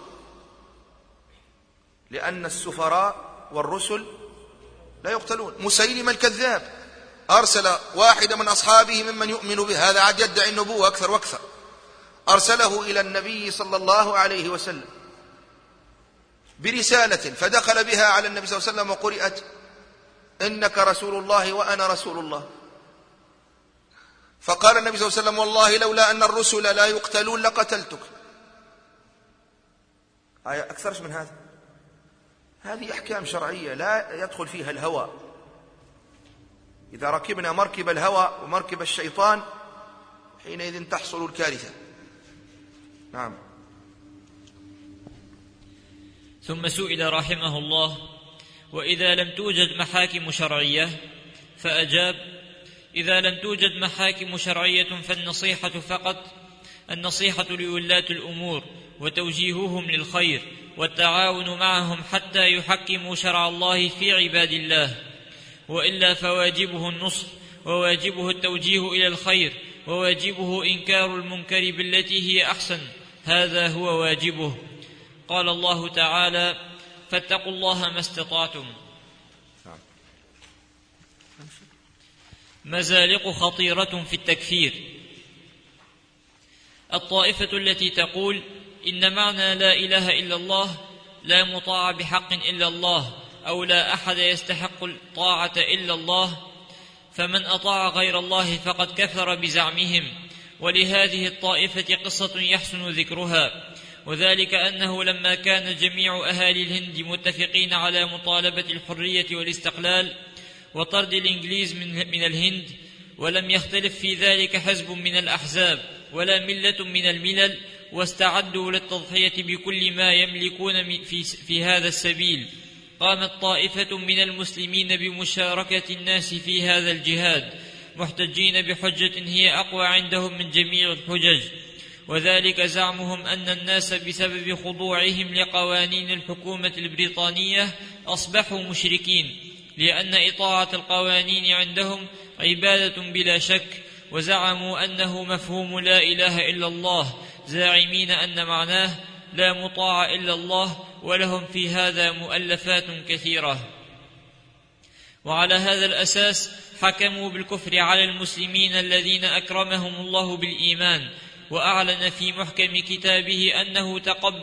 لأن السفراء والرسل لا يقتلون. مسيلمة الكذاب أرسل واحد من أصحابه ممن يؤمن به، هذا عاد يدعي النبوة أكثر وأكثر، أرسله إلى النبي صلى الله عليه وسلم برسالة، فدخل بها على النبي صلى الله عليه وسلم وقرئت: إنك رسول الله وأنا رسول الله. فقال النبي صلى الله عليه وسلم: والله لولا أن الرسل لا يقتلون لقتلتك. أكثرش من هذا. هذه أحكام شرعية لا يدخل فيها الهوى. إذا ركبنا مركب الهوى ومركب الشيطان حينئذ تحصل الكارثة. نعم. ثم سئل رحمه الله: وإذا لم توجد محاكم شرعية؟ فأجاب: إذا لم توجد محاكم شرعية فالنصيحة فقط، النصيحة لولاة الأمور وتوجيههم للخير والتعاون معهم حتى يحكموا شرع الله في عباد الله، وإلا فواجبه النصح، وواجبه التوجيه إلى الخير، وواجبه إنكار المنكر بالتي هي أحسن، هذا هو واجبه. قال الله تعالى: فاتقوا الله ما استطعتم. مزالق خطيرة في التكفير. الطائفة التي تقول إن معنى لا إله إلا الله لا مطاع بحق إلا الله، أو لا أحد يستحق الطاعة إلا الله، فمن أطاع غير الله فقد كفر بزعمهم. ولهذه الطائفة قصة يحسن ذكرها، وذلك أنه لما كان جميع أهالي الهند متفقين على مطالبة الحرية والاستقلال وطرد الإنجليز من الهند، ولم يختلف في ذلك حزب من الأحزاب ولا ملة من الملل، واستعدوا للتضحية بكل ما يملكون في هذا السبيل، قامت طائفة من المسلمين بمشاركة الناس في هذا الجهاد، محتجين بحجة هي أقوى عندهم من جميع الحجج، وذلك زعمهم أن الناس بسبب خضوعهم لقوانين الحكومة البريطانية أصبحوا مشركين، لأن إطاعة القوانين عندهم عبادة بلا شك، وزعموا أنه مفهوم لا إله إلا الله، زاعمين أن معناه لا مطاع إلا الله، ولهم في هذا مؤلفات كثيرة. وعلى هذا الأساس حكموا بالكفر على المسلمين الذين أكرمهم الله بالإيمان، وأعلن في محكم كتابه أنه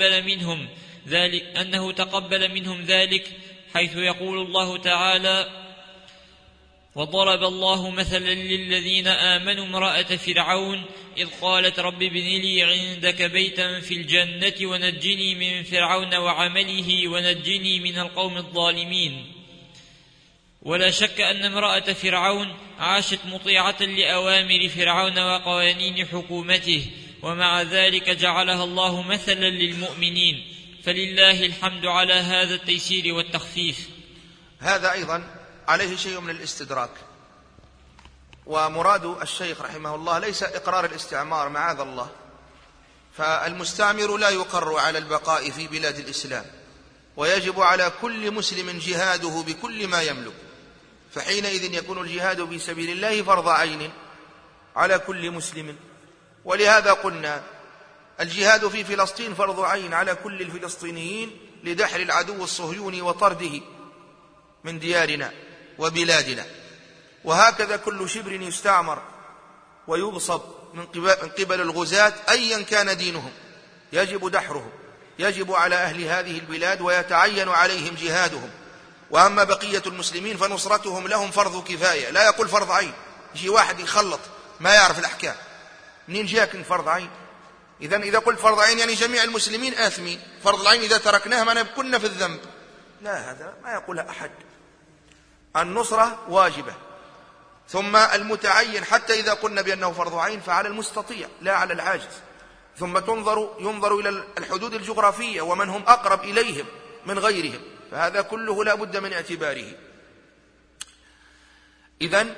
تقبل منهم ذلك، حيث يقول الله تعالى: وضرب الله مثلا للذين آمنوا امرأة فرعون إذ قالت رب ابن لي عندك بيتا في الجنة ونجني من فرعون وعمله ونجني من القوم الظالمين. ولا شك أن امرأة فرعون عاشت مطيعة لأوامر فرعون وقوانين حكومته، ومع ذلك جعلها الله مثلا للمؤمنين، فلله الحمد على هذا التيسير والتخفيف. هذا أيضا عليه شيء من الاستدراك، ومراد الشيخ رحمه الله ليس إقرار الاستعمار معاذ الله، فالمستعمر لا يقر على البقاء في بلاد الإسلام، ويجب على كل مسلم جهاده بكل ما يملك، فحينئذ يكون الجهاد في سبيل الله فرض عين على كل مسلم. ولهذا قلنا الجهاد في فلسطين فرض عين على كل الفلسطينيين لدحر العدو الصهيوني وطرده من ديارنا وبلادنا، وهكذا كل شبر يستعمر ويغصب من قبل الغزاة أيا كان دينهم يجب دحره، يجب على أهل هذه البلاد ويتعين عليهم جهادهم. وأما بقية المسلمين فنصرتهم لهم فرض كفاية، لا يقول فرض عين. يجي واحد يخلط ما يعرف الأحكام، منين جاك فرض عين؟ إذا قلت فرض عين يعني جميع المسلمين آثمين، فرض العين إذا تركناها ما كنا في الذنب. لا، هذا ما يقولها أحد. النصرة واجبة، ثم المتعين حتى إذا قلنا بأنه فرض عين فعلى المستطيع لا على العاجز، ثم ينظر إلى الحدود الجغرافية ومن هم أقرب إليهم من غيرهم، فهذا كله لا بد من اعتباره. إذن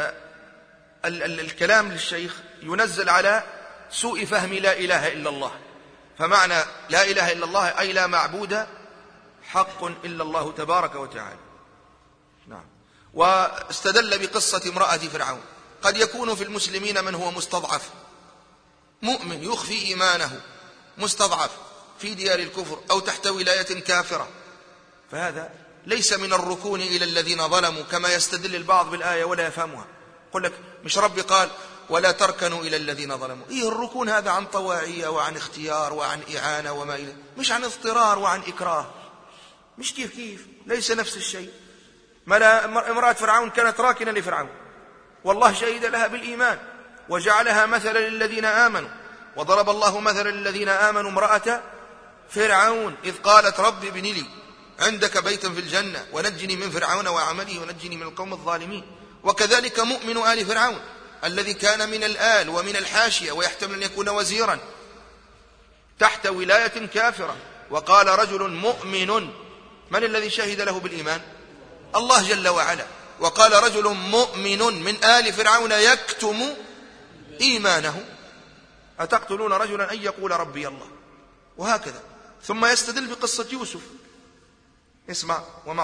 الكلام للشيخ ينزل على سوء فهم لا إله إلا الله، فمعنى لا إله إلا الله أي لا معبود حق إلا الله تبارك وتعالى. نعم. واستدل بقصة امرأة فرعون. قد يكون في المسلمين من هو مستضعف مؤمن يخفي إيمانه، مستضعف في ديار الكفر أو تحت ولاية كافرة، فهذا ليس من الركون إلى الذين ظلموا كما يستدل البعض بالآية ولا يفهمها. يقول لك مش ربي قال ولا تركنوا إلى الذين ظلموا؟ إيه الركون هذا عن طواعية وعن اختيار وعن إعانة وما إليه، مش عن اضطرار وعن إكراه، مش كيف ليس نفس الشيء. امرأة فرعون كانت راكنة لفرعون، والله شهد لها بالإيمان وجعلها مثلا للذين آمنوا، وضرب الله مثلا للذين آمنوا امرأة فرعون إذ قالت رب ابن لي عندك بيتا في الجنة ونجني من فرعون وعمله ونجني من القوم الظالمين. وكذلك مؤمن آل فرعون الذي كان من الآل ومن الحاشية ويحتمل أن يكون وزيرا تحت ولاية كافرة، وقال رجل مؤمن، من الذي شهد له بالإيمان؟ الله جل وعلا. وقال رجل مؤمن من آل فرعون يكتم إيمانه أتقتلون رجلا أن يقول ربي الله، وهكذا. ثم يستدل بقصة يوسف. اسمع: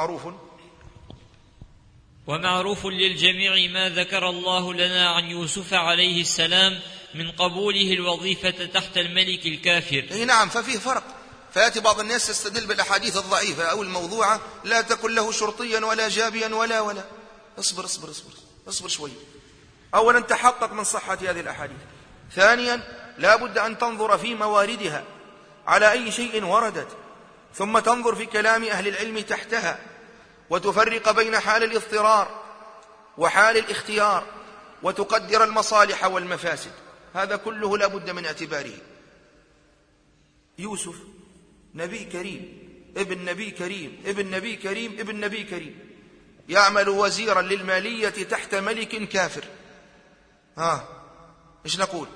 ومعروف للجميع ما ذكر الله لنا عن يوسف عليه السلام من قبوله الوظيفة تحت الملك الكافر. نعم، ففيه فرق. فيأتي بعض الناس يستدل بالأحاديث الضعيفة أو الموضوعة، لا تكن له شرطيا ولا جابيا ولا اصبر شوي. أولا تحقق من صحة هذه الأحاديث، ثانيا لا بد أن تنظر في مواردها على أي شيء وردت، ثم تنظر في كلام أهل العلم تحتها، وتفرق بين حال الاضطرار وحال الاختيار، وتقدر المصالح والمفاسد. هذا كله لا بد من اعتباره. يوسف نبي كريم، ابن نبي كريم، ابن نبي كريم، ابن نبي كريم، يعمل وزيرا للمالية تحت ملك كافر. إيش نقول؟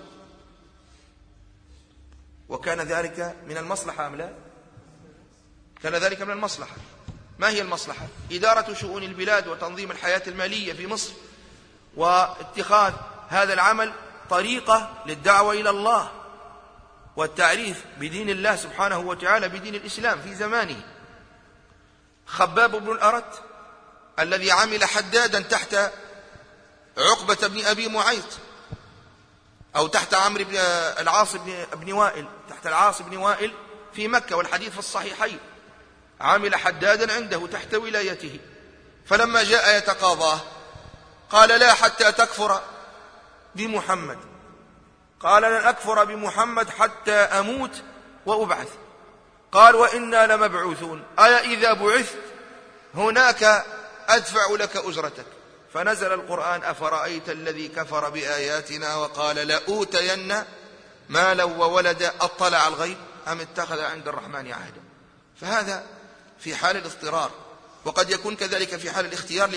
وكان ذلك من المصلحة أم لا؟ كان ذلك من المصلحة. ما هي المصلحة؟ إدارة شؤون البلاد وتنظيم الحياة المالية في مصر، واتخاذ هذا العمل طريقة للدعوة إلى الله والتعريف بدين الله سبحانه وتعالى، بدين الإسلام في زمانه. خباب بن الأرت الذي عمل حدادا تحت عقبة بن أبي معيط، أو تحت عمرو بن العاص بن وائل، تحت العاص بن وائل في مكة، والحديث في الصحيحين، عمل حدادا عنده تحت ولايته. فلما جاء يتقاضاه قال: لا حتى تكفر بمحمد. قال: لن أكفر بمحمد حتى أموت وأبعث. قال: وإنا لمبعوثون، إذا بعثت هناك أدفع لك أجرتك. فنزل القرآن: أفرأيت الذي كفر بآياتنا وقال لأوتين مالا وولدا أطلع الغيب أم اتخذ عند الرحمن عهدا. فهذا في حال الاضطرار، وقد يكون كذلك في حال الاختيار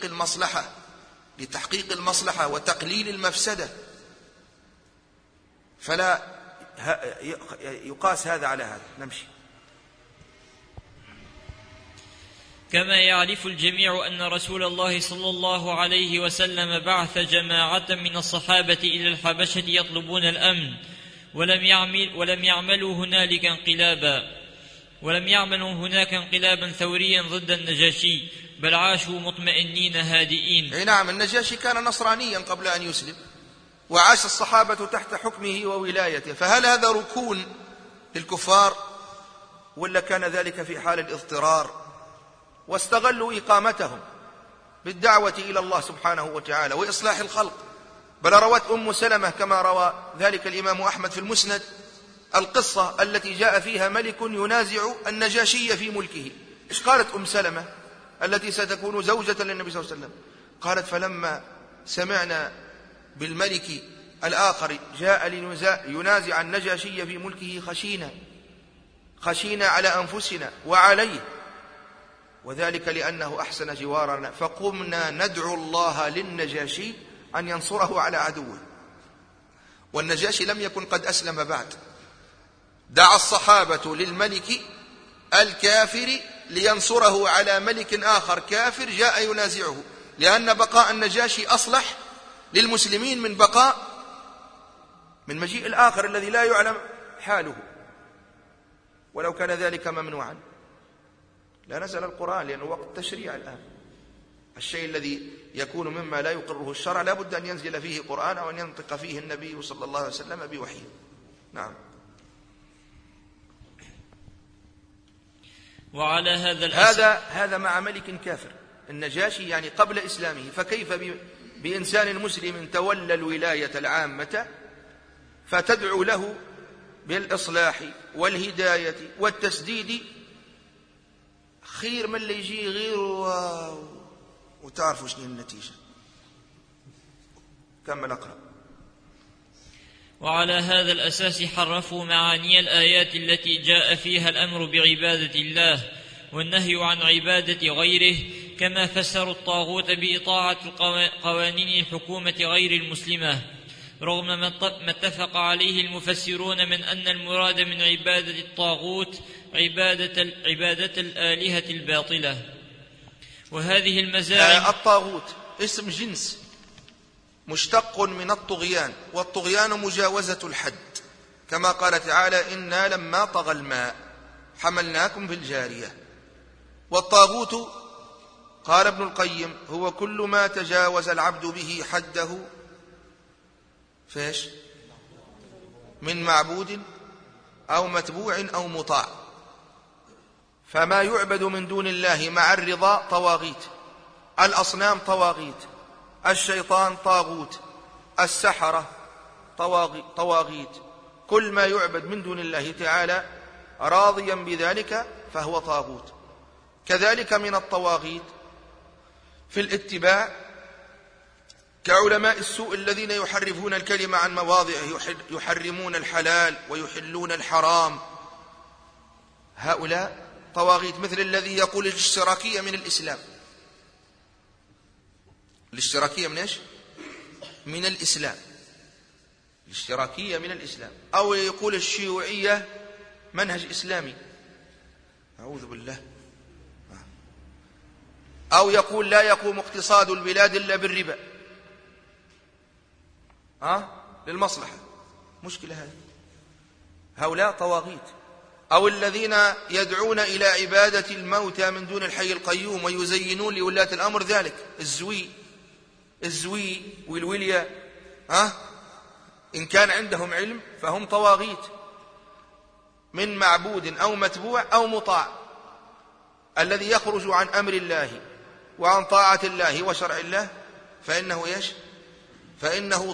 لتحقيق المصلحة وتقليل المفسدة. فلا يقاس هذا على هذا. نمشي. كما يعرف الجميع أن رسول الله صلى الله عليه وسلم بعث جماعة من الصحابة إلى الحبشة يطلبون الأمن، ولم يعملوا هناك انقلابا ثوريا ضد النجاشي، بل عاشوا مطمئنين هادئين. نعم، النجاشي كان نصرانيا قبل أن يسلم، وعاش الصحابة تحت حكمه وولايته. فهل هذا ركون للكفار، ولا كان ذلك في حال الاضطرار؟ واستغلوا إقامتهم بالدعوة إلى الله سبحانه وتعالى وإصلاح الخلق. بل روت أم سلمة كما روى ذلك الإمام أحمد في المسند القصة التي جاء فيها ملك ينازع النجاشي في ملكه. إيش قالت أم سلمة التي ستكون زوجة للنبي صلى الله عليه وسلم؟ قالت: فلما سمعنا بالملك الآخر جاء ينازع النجاشي في ملكه خشينا على أنفسنا وعليه، وذلك لأنه أحسن جوارنا، فقمنا ندعو الله للنجاشي أن ينصره على عدوه. والنجاشي لم يكن قد أسلم بعد. دعا الصحابة للملك الكافر لينصره على ملك آخر كافر جاء ينازعه، لأن بقاء النجاشي أصلح للمسلمين من مجيء الآخر الذي لا يعلم حاله. ولو كان ذلك ممنوعا لا نزل القرآن، لأنه وقت تشريع الآن. الشيء الذي يكون مما لا يقره الشرع لا بد أن ينزل فيه قرآن أو أن ينطق فيه النبي صلى الله عليه وسلم بوحيه. نعم. وعلى هذا مع ملك كافر. النجاشي يعني قبل إسلامه، فكيف بإنسان مسلم تولى الولاية العامة فتدعو له بالإصلاح والهداية والتسديد؟ خير من اللي يجي غير وتعرفوا شنو النتيجة. كمل أقرأ. وعلى هذا الأساس حرفوا معاني الآيات التي جاء فيها الأمر بعبادة الله والنهي عن عبادة غيره، كما فسروا الطاغوت بإطاعة قوانين الحكومة غير المسلمة، رغم ما اتفق عليه المفسرون من أن المراد من عبادة الطاغوت عبادة الآلهة الباطلة. وهذه المزاعم الطاغوت اسم جنس مشتق من الطغيان، والطغيان مجاوزة الحد، كما قال تعالى: إنا لما طغى الماء حملناكم في الجارية. والطاغوت قال ابن القيم هو كل ما تجاوز العبد به حده فيش من معبود أو متبوع أو مطاع. فما يعبد من دون الله مع الرضا طواغيت، الأصنام طواغيت، الشيطان طاغوت، السحرة طواغيت. كل ما يعبد من دون الله تعالى راضيا بذلك فهو طاغوت. كذلك من الطواغيت في الاتباع كعلماء السوء الذين يحرفون الكلمة عن مواضعه، يحرمون الحلال ويحلون الحرام. هؤلاء طواغيت. مثل الذي يقول الاشتراكية من الإسلام. الاشتراكية من إيش؟ من الإسلام. الاشتراكية من الإسلام. أو يقول الشيوعية منهج إسلامي، أعوذ بالله. أو يقول لا يقوم اقتصاد البلاد إلا بالربا، للمصلحة. مشكلة هذه. هؤلاء طواغيت. أو الذين يدعون إلى عبادة الموتى من دون الحي القيوم ويزينون لولاة الأمر ذلك. الزوي والولية، إن كان عندهم علم فهم طواغيت من معبود أو متبوع أو مطاع. الذي يخرج عن أمر الله وعن طاعة الله وشرع الله فإنه إيش؟ فإنه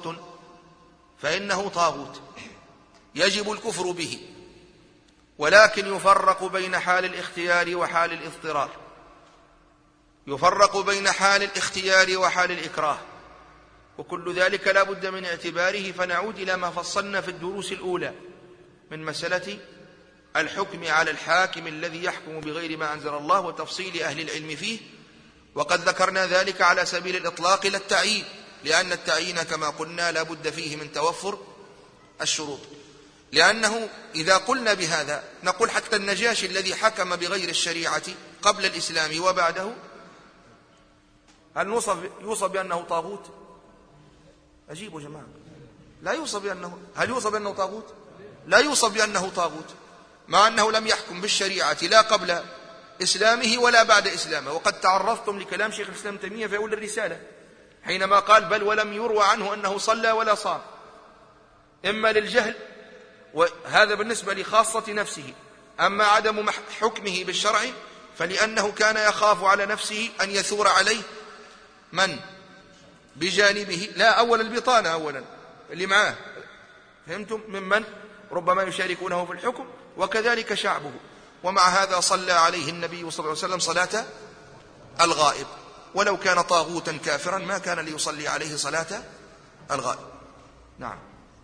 طاغوت يجب الكفر به. ولكن يفرق بين حال الاختيار وحال الاضطرار، يفرق بين حال الاختيار وحال الإكراه، وكل ذلك لا بد من اعتباره. فنعود إلى ما فصلنا في الدروس الأولى من مسألة الحكم على الحاكم الذي يحكم بغير ما أنزل الله وتفصيل أهل العلم فيه. وقد ذكرنا ذلك على سبيل الإطلاق لا التعيين، لأن التعيين كما قلنا لا بد فيه من توفر الشروط. لأنه إذا قلنا بهذا نقول حتى النجاشي الذي حكم بغير الشريعة قبل الإسلام وبعده، هل يوصف بأنه طاغوت؟ أجيبوا جماعة. لا يوصف بأنه. هل يوصف بأنه طاغوت؟ لا يوصف بأنه طاغوت، مع أنه لم يحكم بالشريعة لا قبل إسلامه ولا بعد إسلامه. وقد تعرضتم لكلام شيخ الإسلام تيمية في أول الرسالة حينما قال بل ولم يروى عنه أنه صلى ولا صام، إما للجهل، وهذا بالنسبة لخاصة نفسه. أما عدم حكمه بالشرع فلأنه كان يخاف على نفسه أن يثور عليه من بجانبه، لا أولا البطانة، أولا اللي معاه، فهمتم، ممن ربما يشاركونه في الحكم، وكذلك شعبه. ومع هذا صلى عليه النبي صلى الله عليه وسلم صلاة الغائب، ولو كان طاغوتا كافرا ما كان ليصلي عليه صلاة الغائب. نعم.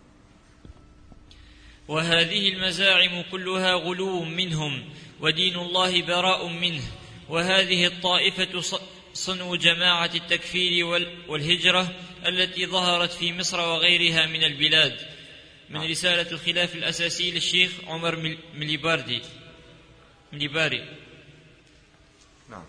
وهذه المزاعم كلها غلو منهم، ودين الله براء منه. وهذه الطائفة صنو جماعة التكفير والهجرة التي ظهرت في مصر وغيرها من البلاد. من رسالة الخلاف الأساسي للشيخ عمر مليباري. نعم.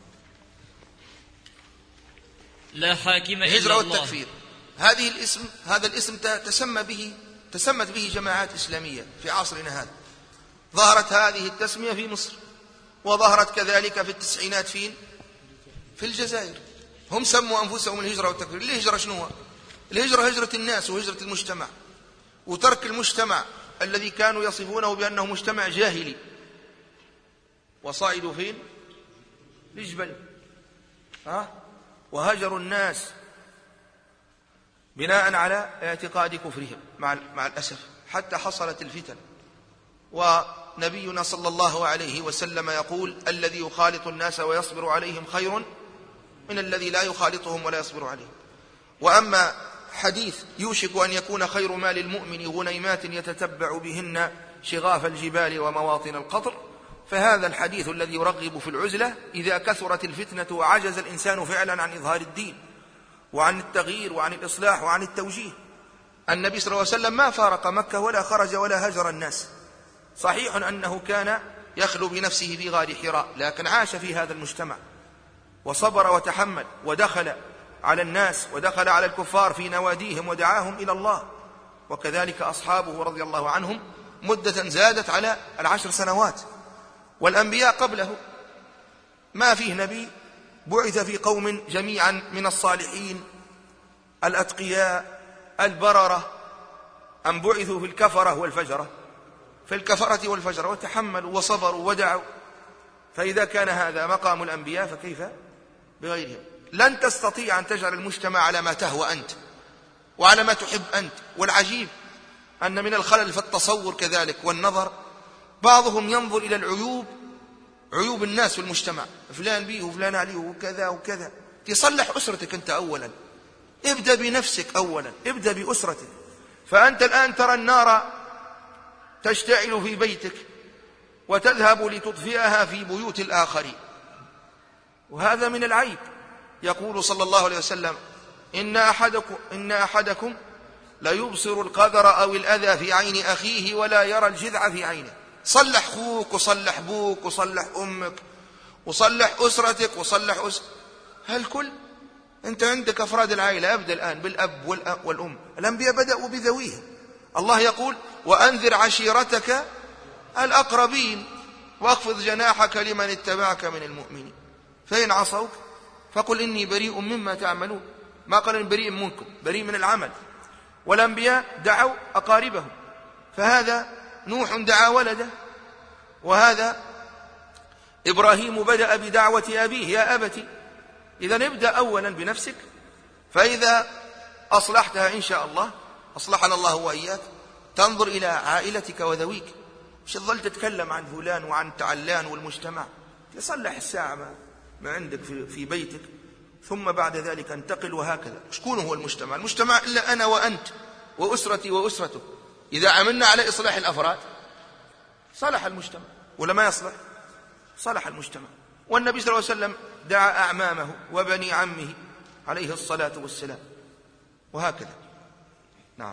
لا حاكم إلا الهجرة الله. والتكفير، هذا الاسم تسمت به جماعات إسلامية في عصرنا هذا. ظهرت هذه التسمية في مصر، وظهرت كذلك في التسعينات في الجزائر. هم سموا أنفسهم الهجرة والتكفير. الهجرة شنو هو؟ الهجرة هجرة الناس وهجرة المجتمع، وترك المجتمع الذي كانوا يصفونه بأنه مجتمع جاهلي، وصعدوا فين؟ لجبل، وهجروا الناس بناء على اعتقاد كفرهم مع الأسف، حتى حصلت الفتن. ونبينا صلى الله عليه وسلم يقول الذي يخالط الناس ويصبر عليهم خير من الذي لا يخالطهم ولا يصبر عليهم. وأما حديث يوشك أن يكون خير مال المؤمن غنيمات يتتبع بهن شغاف الجبال ومواطن القطر، فهذا الحديث الذي يرغب في العزلة إذا كثرت الفتنة وعجز الإنسان فعلا عن إظهار الدين وعن التغيير وعن الإصلاح وعن التوجيه. النبي صلى الله عليه وسلم ما فارق مكة ولا خرج ولا هجر الناس. صحيح أنه كان يخلو بنفسه في غار حراء، لكن عاش في هذا المجتمع وصبر وتحمل، ودخل على الناس ودخل على الكفار في نواديهم ودعاهم إلى الله. وكذلك أصحابه رضي الله عنهم مدة زادت على 10 سنوات. والأنبياء قبله ما فيه نبي بعث في قوم جميعا من الصالحين الأتقياء البررة، أم بعثوا في الكفرة والفجرة، في الكفرة والفجرة، وتحملوا وصبروا ودعوا. فإذا كان هذا مقام الأنبياء فكيف بغيرهم؟ لن تستطيع أن تجعل المجتمع على ما تهوى أنت وعلى ما تحب أنت. والعجيب أن من الخلل في التصور كذلك والنظر، بعضهم ينظر إلى عيوب الناس في المجتمع، فلان بيه وفلان عليه وكذا وكذا. تصلح أسرتك أنت أولا، ابدأ بنفسك أولا، ابدأ بأسرتك. فأنت الآن ترى النار تشتعل في بيتك وتذهب لتطفئها في بيوت الآخرين، وهذا من العيب. يقول صلى الله عليه وسلم: إن أحدكم ليبصر القذر أو الأذى في عين أخيه ولا يرى الجذع في عينه. صلح أخوك وصلح أبوك وصلح أمك وصلح أسرتك وصلح هالكل. أنت عندك أفراد العائلة، أبدأ الآن بالأب والأم. الأنبياء بدأوا بذويهم. الله يقول: وأنذر عشيرتك الأقربين واخفض جناحك لمن اتبعك من المؤمنين فإن عصوك فقل إني بريء مما تعملون. ما قال إن بريء منكم، بريء من العمل. والأنبياء دعوا أقاربهم، فهذا نوح دعا ولده، وهذا إبراهيم بدأ بدعوة أبيه: يا أبت. إذن ابدأ أولا بنفسك، فإذا أصلحتها إن شاء الله أصلحنا الله وإياك تنظر إلى عائلتك وذويك. مش تظل تتكلم عن فلان وعن تعلان والمجتمع. تصلح الساعة ما عندك في بيتك، ثم بعد ذلك انتقل. وهكذا. شكون هو المجتمع؟ المجتمع إلا أنا وأنت وأسرتي وأسرته. إذا عملنا على إصلاح الأفراد صلح المجتمع، ولا ما يصلح؟ صلح المجتمع. والنبي صلى الله عليه وسلم دعا أعمامه وبني عمه عليه الصلاة والسلام، وهكذا. نعم.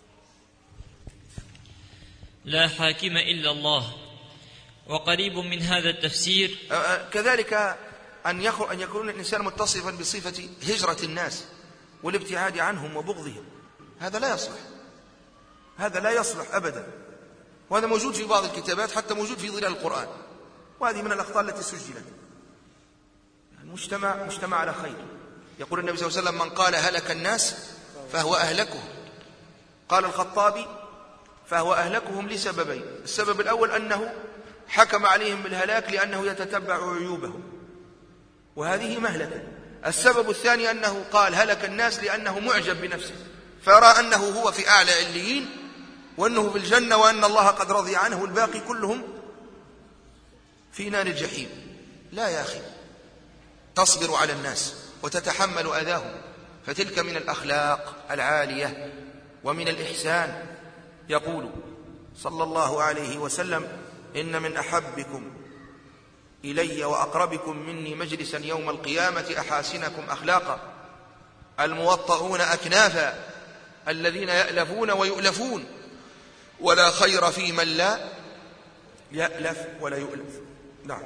لا حاكم إلا الله. وقريب من هذا التفسير كذلك أن يكون الإنسان متصفا بصفة هجرة الناس والابتعاد عنهم وبغضهم. هذا لا يصلح، هذا لا يصلح أبدا. وهذا موجود في بعض الكتابات، حتى موجود في ظلال القرآن. وهذه من الأخطاء التي سجلت. المجتمع مجتمع على خير. يقول النبي صلى الله عليه وسلم: من قال هلك الناس فهو أهلكهم. قال الخطابي: فهو أهلكهم لسببين. السبب الأول أنه حكم عليهم بالهلاك لأنه يتتبع عيوبهم، وهذه مهلكة. السبب الثاني أنه قال هلك الناس لأنه معجب بنفسه، فيرى أنه هو في أعلى عليين وأنه في الجنة وأن الله قد رضي عنه، والباقي كلهم في نار الجحيم. لا يا أخي، تصبر على الناس وتتحمل أذاهم، فتلك من الأخلاق العالية ومن الإحسان. يقول صلى الله عليه وسلم: إن من أحبكم إلي وأقربكم مني مجلسا يوم القيامة أحاسنكم أخلاقا، الموطؤون أكنافا، الذين يألفون ويؤلفون، ولا خير في من لا يألف ولا يؤلف. نعم.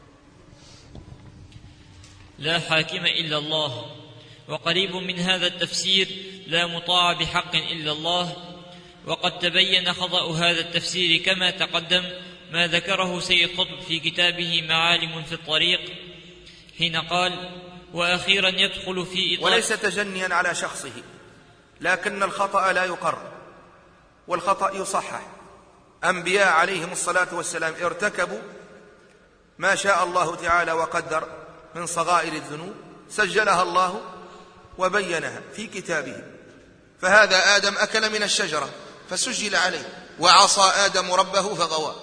لا حاكم إلا الله. وقريب من هذا التفسير: لا مطاع بحق إلا الله. وقد تبين خطأ هذا التفسير كما تقدم ما ذكره سيد قطب في كتابه معالم في الطريق، حين قال: وأخيرا يدخل في إطلاق. وليس تجنيا على شخصه، لكن الخطأ لا يقر والخطأ يصحح. أنبياء عليهم الصلاة والسلام ارتكبوا ما شاء الله تعالى وقدر من صغائر الذنوب، سجلها الله وبينها في كتابه. فهذا آدم أكل من الشجرة فسجل عليه، وعصى آدم ربه فغوى.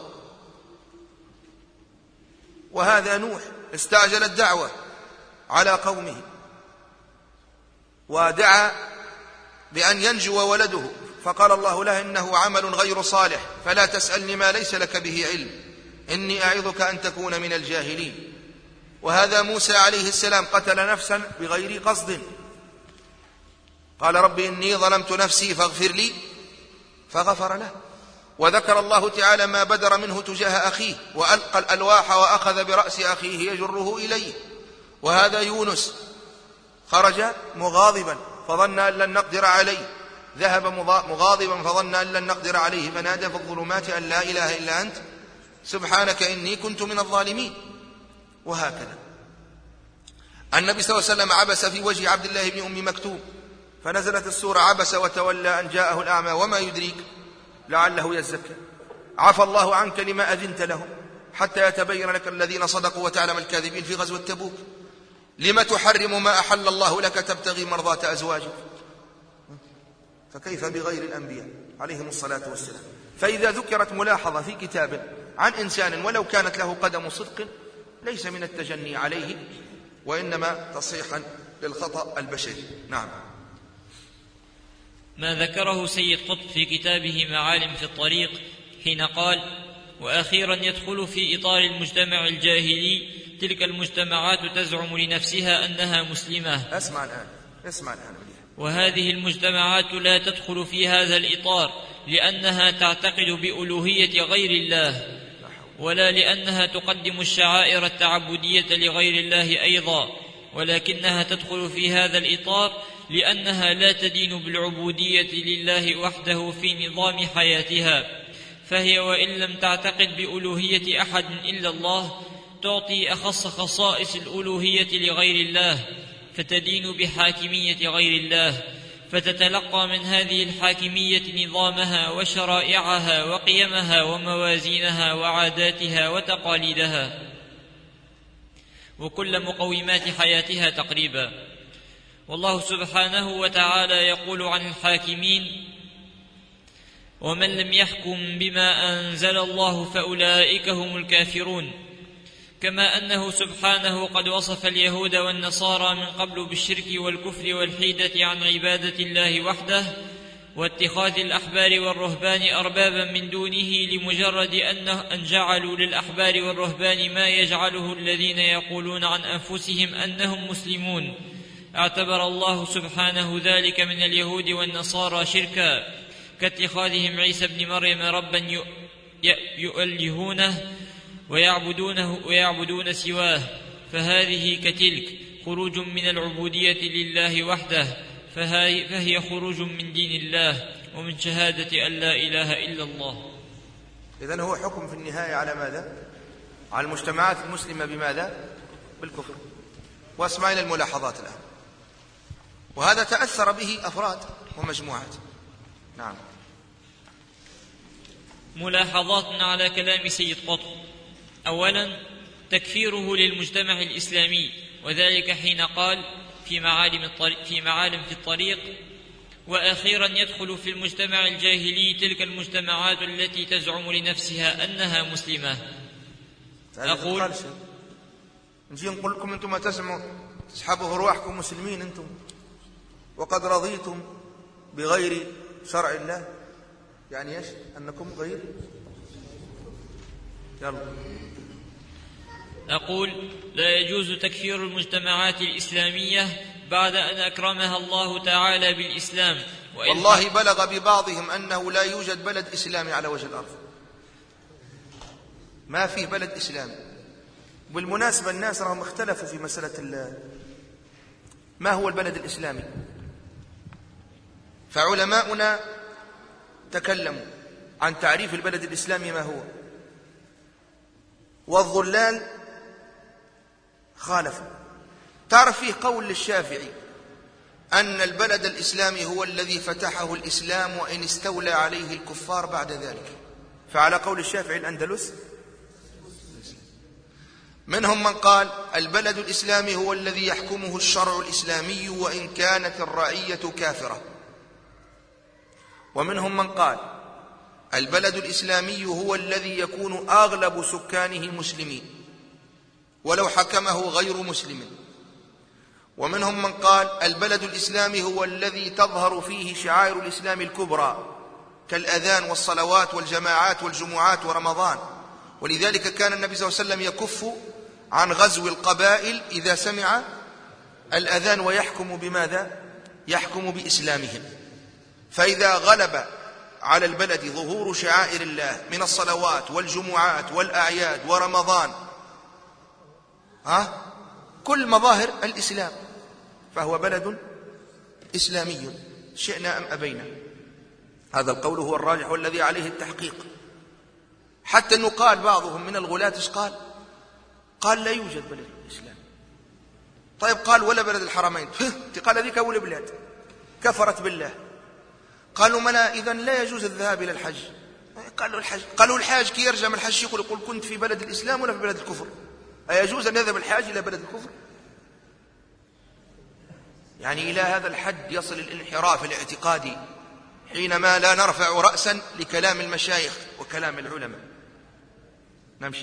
وهذا نوح استعجل الدعوة على قومه ودعا بأن ينجو ولده، فقال الله له: إنه عمل غير صالح فلا تسألني ما ليس لك به علم، إني أعظك أن تكون من الجاهلين. وهذا موسى عليه السلام قتل نفسا بغير قصد، قال: رب إني ظلمت نفسي فاغفر لي فغفر له. وذكر الله تعالى ما بدر منه تجاه أخيه، وألقى الألواح وأخذ برأس أخيه يجره إليه. وهذا يونس خرج مغاضبا فظن أن لن نقدر عليه، ذهب مغاضبا فظن أن لن نقدر عليه، فنادى في الظلمات أن لا إله إلا أنت سبحانك إني كنت من الظالمين. وهكذا النبي صلى الله عليه وسلم عبس في وجه عبد الله بن أم مكتوم، فنزلت السورة: عبس وتولى أن جاءه الأعمى وما يدريك لعله يزكى. عفى الله عنك لما أذنت لهم حتى يتبين لك الذين صدقوا وتعلم الكاذبين في غزوة تبوك. لما تحرم ما أحل الله لك تبتغي مرضاة أزواجك. فكيف بغير الأنبياء عليهم الصلاة والسلام؟ فإذا ذكرت ملاحظة في كتاب عن إنسان ولو كانت له قدم صدق ليس من التجني عليه، وإنما تصحيحا للخطأ البشري. نعم. ما ذكره سيد قطب في كتابه معالم في الطريق حين قال: وأخيرا يدخل في إطار المجتمع الجاهلي تلك المجتمعات تزعم لنفسها أنها مسلمة. اسمع الآن. وهذه المجتمعات لا تدخل في هذا الإطار لأنها تعتقد بألوهية غير الله، ولا لأنها تقدم الشعائر التعبدية لغير الله أيضا، ولكنها تدخل في هذا الإطار لأنها لا تدين بالعبودية لله وحده في نظام حياتها، فهي وإن لم تعتقد بألوهية أحد إلا الله تعطي أخص خصائص الألوهية لغير الله، فتدين بحاكمية غير الله، فتتلقى من هذه الحاكمية نظامها وشرائعها وقيمها وموازينها وعاداتها وتقاليدها وكل مقومات حياتها تقريبا. والله سبحانه وتعالى يقول عن الحاكمين: ومن لم يحكم بما أنزل الله فأولئك هم الكافرون، كما أنه سبحانه قد وصف اليهود والنصارى من قبل بالشرك والكفر والحيدة عن عبادة الله وحده واتخاذ الأحبار والرهبان أربابا من دونه لمجرد أن جعلوا للأحبار والرهبان ما يجعله الذين يقولون عن أنفسهم أنهم مسلمون. اعتبر الله سبحانه ذلك من اليهود والنصارى شركا، كاتخاذهم عيسى بن مريم ربا يؤلهونه ويعبدون سواه، فهذه كتلك خروج من العبودية لله وحده، فهي خروج من دين الله ومن شهادة أن لا إله إلا الله. إذن هو حكم في النهاية على ماذا؟ على المجتمعات المسلمة بماذا؟ بالكفر. واسمع إلى الملاحظات الآن. وهذا تأثر به أفراد ومجموعات. نعم. ملاحظات على كلام سيد قطب. أولا، تكفيره للمجتمع الإسلامي، وذلك حين قال في معالم في الطريق: وأخيرا يدخل في المجتمع الجاهلي تلك المجتمعات التي تزعم لنفسها أنها مسلمة. أقول نجي نقول لكم أنتم تسحبوا أرواحكم مسلمين أنتم، وقد رضيتم بغير شرع الله، يعني ايش؟ أنكم غير. يلا. أقول: لا يجوز تكفير المجتمعات الإسلامية بعد أن أكرمها الله تعالى بالإسلام. والله بلغ ببعضهم أنه لا يوجد بلد إسلامي على وجه الأرض، ما فيه بلد إسلامي. بالمناسبة الناس رهم اختلفوا في مسألة ما هو البلد الإسلامي، فعلماؤنا تكلموا عن تعريف البلد الإسلامي ما هو، والضلال خالفوا. تعرف فيه قول للشافعي أن البلد الإسلامي هو الذي فتحه الإسلام وإن استولى عليه الكفار بعد ذلك، فعلى قول الشافعي الأندلس. منهم من قال البلد الإسلامي هو الذي يحكمه الشرع الإسلامي وإن كانت الرعية كافرة. ومنهم من قال البلد الإسلامي هو الذي يكون أغلب سكانه مسلمين ولو حكمه غير مسلم. ومنهم من قال البلد الإسلامي هو الذي تظهر فيه شعائر الإسلام الكبرى كالأذان والصلوات والجماعات والجمعات ورمضان، ولذلك كان النبي صلى الله عليه وسلم يكف عن غزو القبائل إذا سمع الأذان ويحكم بماذا؟ يحكم بإسلامهم. فإذا غلب على البلد ظهور شعائر الله من الصلوات والجمعات والأعياد ورمضان، كل مظاهر الإسلام، فهو بلد إسلامي شئنا أم أبينا. هذا القول هو الراجح والذي عليه التحقيق. حتى أنه قال بعضهم من الغلاة إيش قال لا يوجد بلد إسلام. طيب قال ولا بلد الحرمين؟ قال هذيك أول بلاد كفرت بالله. قالوا ملا إذن لا يجوز الذهاب إلى الحج. قالوا الحاج كي يرجع من الحج يقول كنت في بلد الإسلام ولا في بلد الكفر؟ أيجوز أن يذهب الحاج إلى بلد الكفر؟ يعني إلى هذا الحد يصل الانحراف الاعتقادي حينما لا نرفع رأسا لكلام المشايخ وكلام العلماء. نمشي.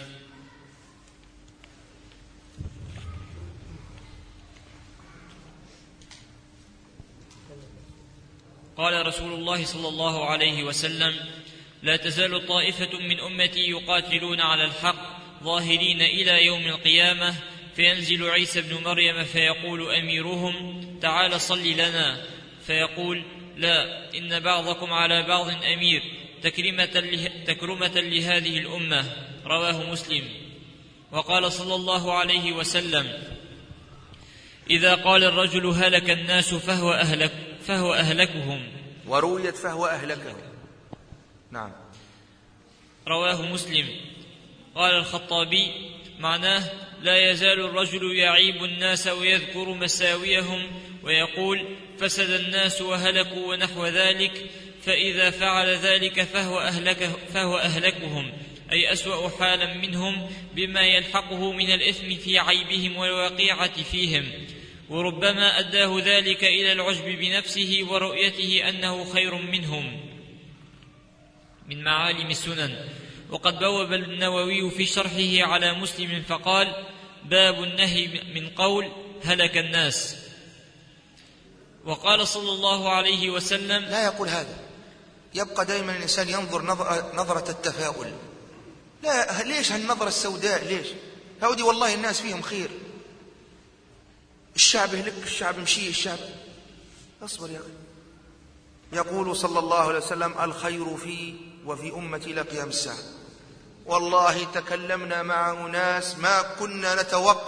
قال رسول الله صلى الله عليه وسلم: لا تزال طائفة من أمتي يقاتلون على الحق ظاهرين إلى يوم القيامة، فينزل عيسى بن مريم فيقول أميرهم: تعال صل لنا، فيقول: لا، إن بعضكم على بعض أمير، تكرمة لهذه الأمة. رواه مسلم. وقال صلى الله عليه وسلم: إذا قال الرجل هلك الناس فهو أهلكهم. ورويت فهو أهلكهم. نعم. رواه مسلم. قال الخطابي: معناه: لا يزال الرجل يعيب الناس ويذكر مساويهم ويقول: فسد الناس وهلكوا ونحو ذلك، فإذا فعل ذلك فهو أهلكهم، أي أسوأ حالا منهم بما يلحقه من الإثم في عيبهم والوقيعة فيهم، وربما أداه ذلك إلى العجب بنفسه ورؤيته أنه خير منهم. من معالم السنن. وقد بوب النووي في شرحه على مسلم فقال: باب النهي من قول هلك الناس. وقال صلى الله عليه وسلم: لا يقول هذا، يبقى دائما الإنسان ينظر نظرة التفاؤل. لا، ليش هالنظرة السوداء؟ ليش هودي؟ والله الناس فيهم خير، الشعب هلك، الشعب مشي، الشعب اصبر يا أخي. يقول صلى الله عليه وسلم: الخير في وفي أمتي إلى قيام الساعة. والله تكلمنا مع أناس ما كنا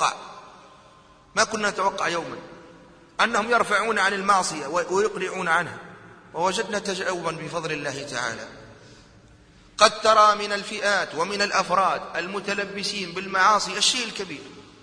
نتوقع يوما أنهم يرفعون عن المعصية ويقلعون عنها، ووجدنا تجاوبا بفضل الله تعالى. قد ترى من الفئات ومن الأفراد المتلبسين بالمعاصي الشيء الكبير،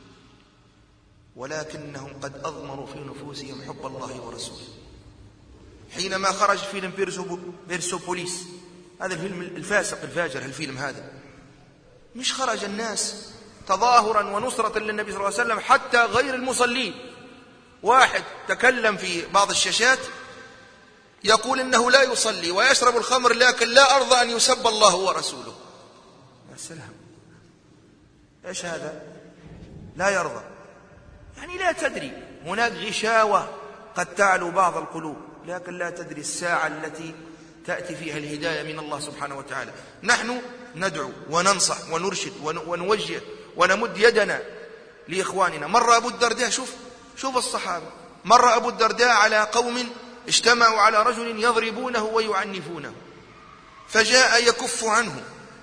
ولكنهم قد أضمروا في نفوسهم حب الله ورسوله. حينما خرج فيلم بيرسوبوليس، هذا الفيلم الفاسق الفاجر، الفيلم هذا مش خرج الناس تظاهرا ونصرة للنبي صلى الله عليه وسلم حتى غير المصلين. واحد تكلم في بعض الشاشات يقول إنه لا يصلي ويشرب الخمر، لكن لا أرضى أن يسب الله ورسوله. يا سلام، إيش هذا؟ لا يرضى، يعني لا تدري، هناك غشاوة قد تعلو بعض القلوب، لكن لا تدري الساعة التي تأتي فيها الهداية من الله سبحانه وتعالى. نحن ندعو وننصح ونرشد ونوجه ونمد يدنا لإخواننا. مر أبو الدرداء، شوف الصحابة، مر أبو الدرداء على قوم اجتمعوا على رجل يضربونه ويعنفونه، فجاء يكف عنه.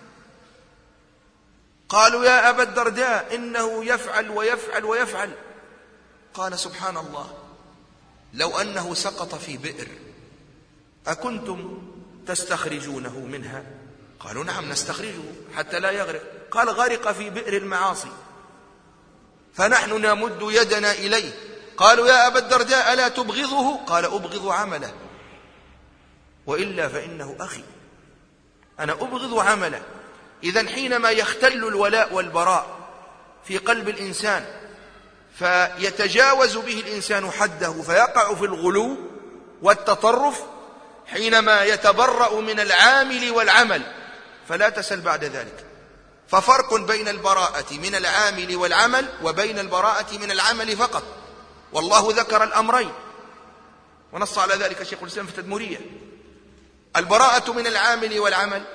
قالوا: يا أبا الدرداء، إنه يفعل ويفعل ويفعل. قال: سبحان الله، لو أنه سقط في بئر أكنتم تستخرجونه منها؟ قالوا: نعم نستخرجه حتى لا يغرق. قال: غرق في بئر المعاصي، فنحن نمد يدنا إليه. قالوا: يا أبا الدرداء، ألا تبغضه؟ قال: أبغض عمله، وإلا فإنه أخي، أنا أبغض عمله. إذن حينما يختل الولاء والبراء في قلب الإنسان فيتجاوز به الإنسان حده فيقع في الغلو والتطرف، حينما يتبرأ من العامل والعمل، فلا تسل بعد ذلك. ففرق بين البراءة من العامل والعمل وبين البراءة من العمل فقط، والله ذكر الأمرين ونص على ذلك شيخ الإسلام في التدمرية. البراءة من العامل والعمل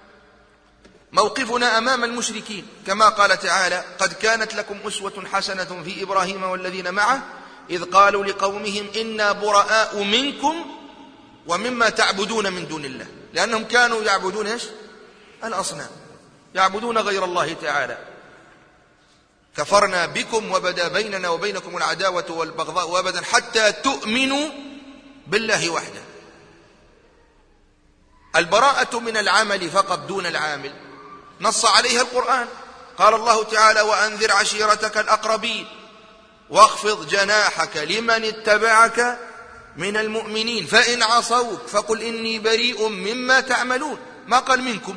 موقفنا أمام المشركين، كما قال تعالى: قد كانت لكم أسوة حسنة في إبراهيم والذين معه إذ قالوا لقومهم إنا براء منكم ومما تعبدون من دون الله، لأنهم كانوا يعبدون إيش؟ الأصنام، يعبدون غير الله تعالى. كفرنا بكم وبدا بيننا وبينكم العداوة والبغضاء وأبدا حتى تؤمنوا بالله وحده. البراءة من العمل فقط دون العامل نص عليها القرآن. قال الله تعالى: وأنذر عشيرتك الأقربين واخفض جناحك لمن اتبعك من المؤمنين فإن عصوك فقل إني بريء مما تعملون. ما قال منكم.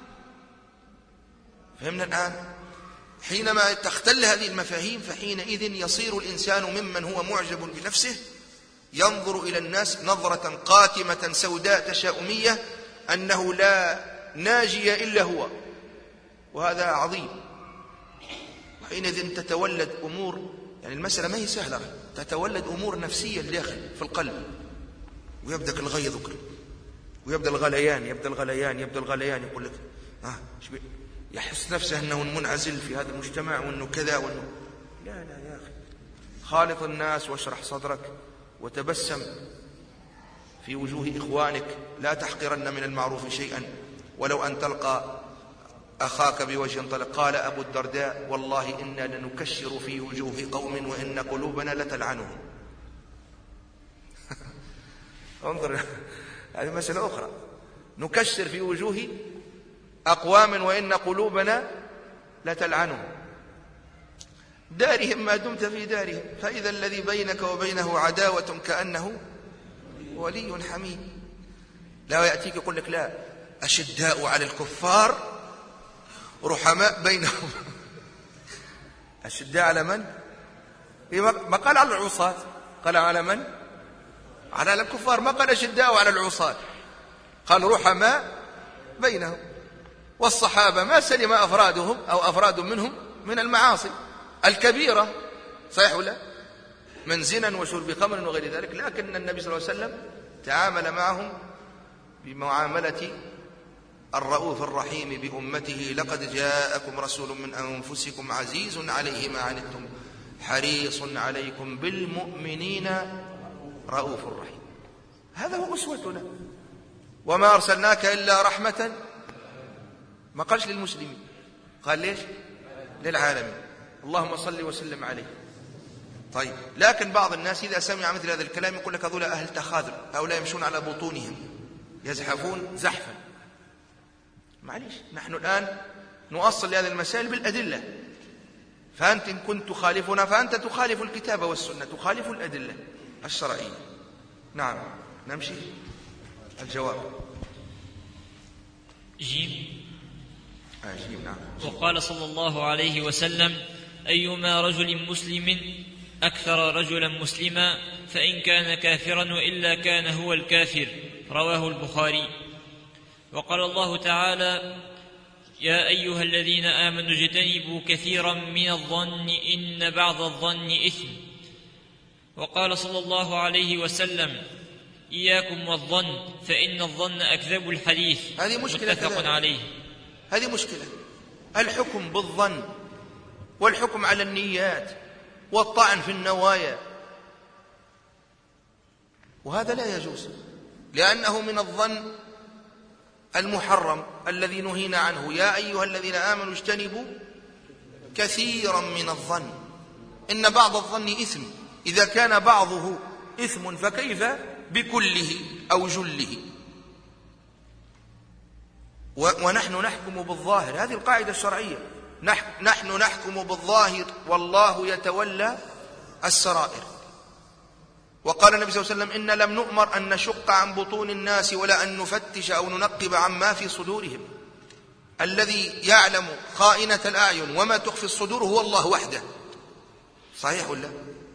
فهمنا الآن؟ حينما تختل هذه المفاهيم فحينئذ يصير الإنسان ممن هو معجب بنفسه ينظر إلى الناس نظرة قاتمة سوداء تشاؤمية أنه لا ناجي إلا هو، وهذا عظيم. وحينئذ تتولد أمور، يعني المسألة ما هي سهلة، تتولد أمور نفسية داخل في القلب. ويبدأ الغيظ ويبدأ الغليان، يقول لك يحس نفسه أنه منعزل في هذا المجتمع وأنه كذا وأنه لا يا أخي، خالط الناس واشرح صدرك وتبسم في وجوه إخوانك، لا تحقرن من المعروف شيئا ولو أن تلقى أخاك بوجه طلق. قال أبو الدرداء: والله إنا لنكشر في وجوه قوم وإن قلوبنا لتلعنهم. انظر، هذه مسألة أخرى، نكشر في وجوه أقوام وإن قلوبنا لتلعنهم. دارهم ما دمت في دارهم، فإذا الذي بينك وبينه عداوة كأنه ولي حميم. لا يأتيك يقول لك: لا، أشداء على الكفار رحماء بينهم. أشداء على من؟ ما قال على العصاة، قال على من؟ على الكفار. ما قال أشداء على العصاة، قال رحماء بينهم. والصحابة ما سلم أفرادهم أو أفراد منهم من المعاصي الكبيرة، صحيح ولا؟ من زنا وشرب خمر وغير ذلك، لكن النبي صلى الله عليه وسلم تعامل معهم بمعاملة الرؤوف الرحيم بأمته: لقد جاءكم رسول من أنفسكم عزيز عليه ما عنتم حريص عليكم بالمؤمنين رؤوف رحيم. هذا هو أسوتنا. وما أرسلناك إلا رحمة، ما قالش للمسلمين، قال ليش؟ للعالمين. اللهم صل وسلم عليه. طيب، لكن بعض الناس إذا سمع مثل هذا الكلام يقول لك: هذول أهل تخاذل، هؤلاء يمشون على بطونهم يزحفون زحفا. معليش، نحن الآن نؤصل لهذه المسائل بالأدلة، فأنت إن كنت تخالفنا فأنت تخالف الكتاب والسنة، تخالف الأدلة الشرعية. نعم، نمشي. الجواب جيم. نعم. وقال صلى الله عليه وسلم: أيما رجل مسلم أكثر رجلا مسلما فإن كان كافرا وإلا كان هو الكافر. رواه البخاري. وقال الله تعالى: يا أيها الذين آمنوا اجتنبوا كثيرا من الظن إن بعض الظن إثم. وقال صلى الله عليه وسلم: إياكم والظن فإن الظن أكذب الحديث. هذه مشكلة، متفق عليه. هذه مشكلة، الحكم بالظن والحكم على النيات والطعن في النوايا، وهذا لا يجوز، لأنه من الظن المحرم الذي نهينا عنه. يا أيها الذين آمنوا اجتنبوا كثيرا من الظن إن بعض الظن إثم. إذا كان بعضه إثم فكيف بكله أو جله؟ ونحن نحكم بالظاهر، هذه القاعدة الشرعية، نحن نحكم بالظاهر والله يتولى السرائر. وقال النبي صلى الله عليه وسلم: إن لم نؤمر أن نشق عن بطون الناس ولا أن نفتش أو ننقب عما في صدورهم. الذي يعلم خائنة الأعين وما تخفي الصدور هو الله وحده، صحيح ولا؟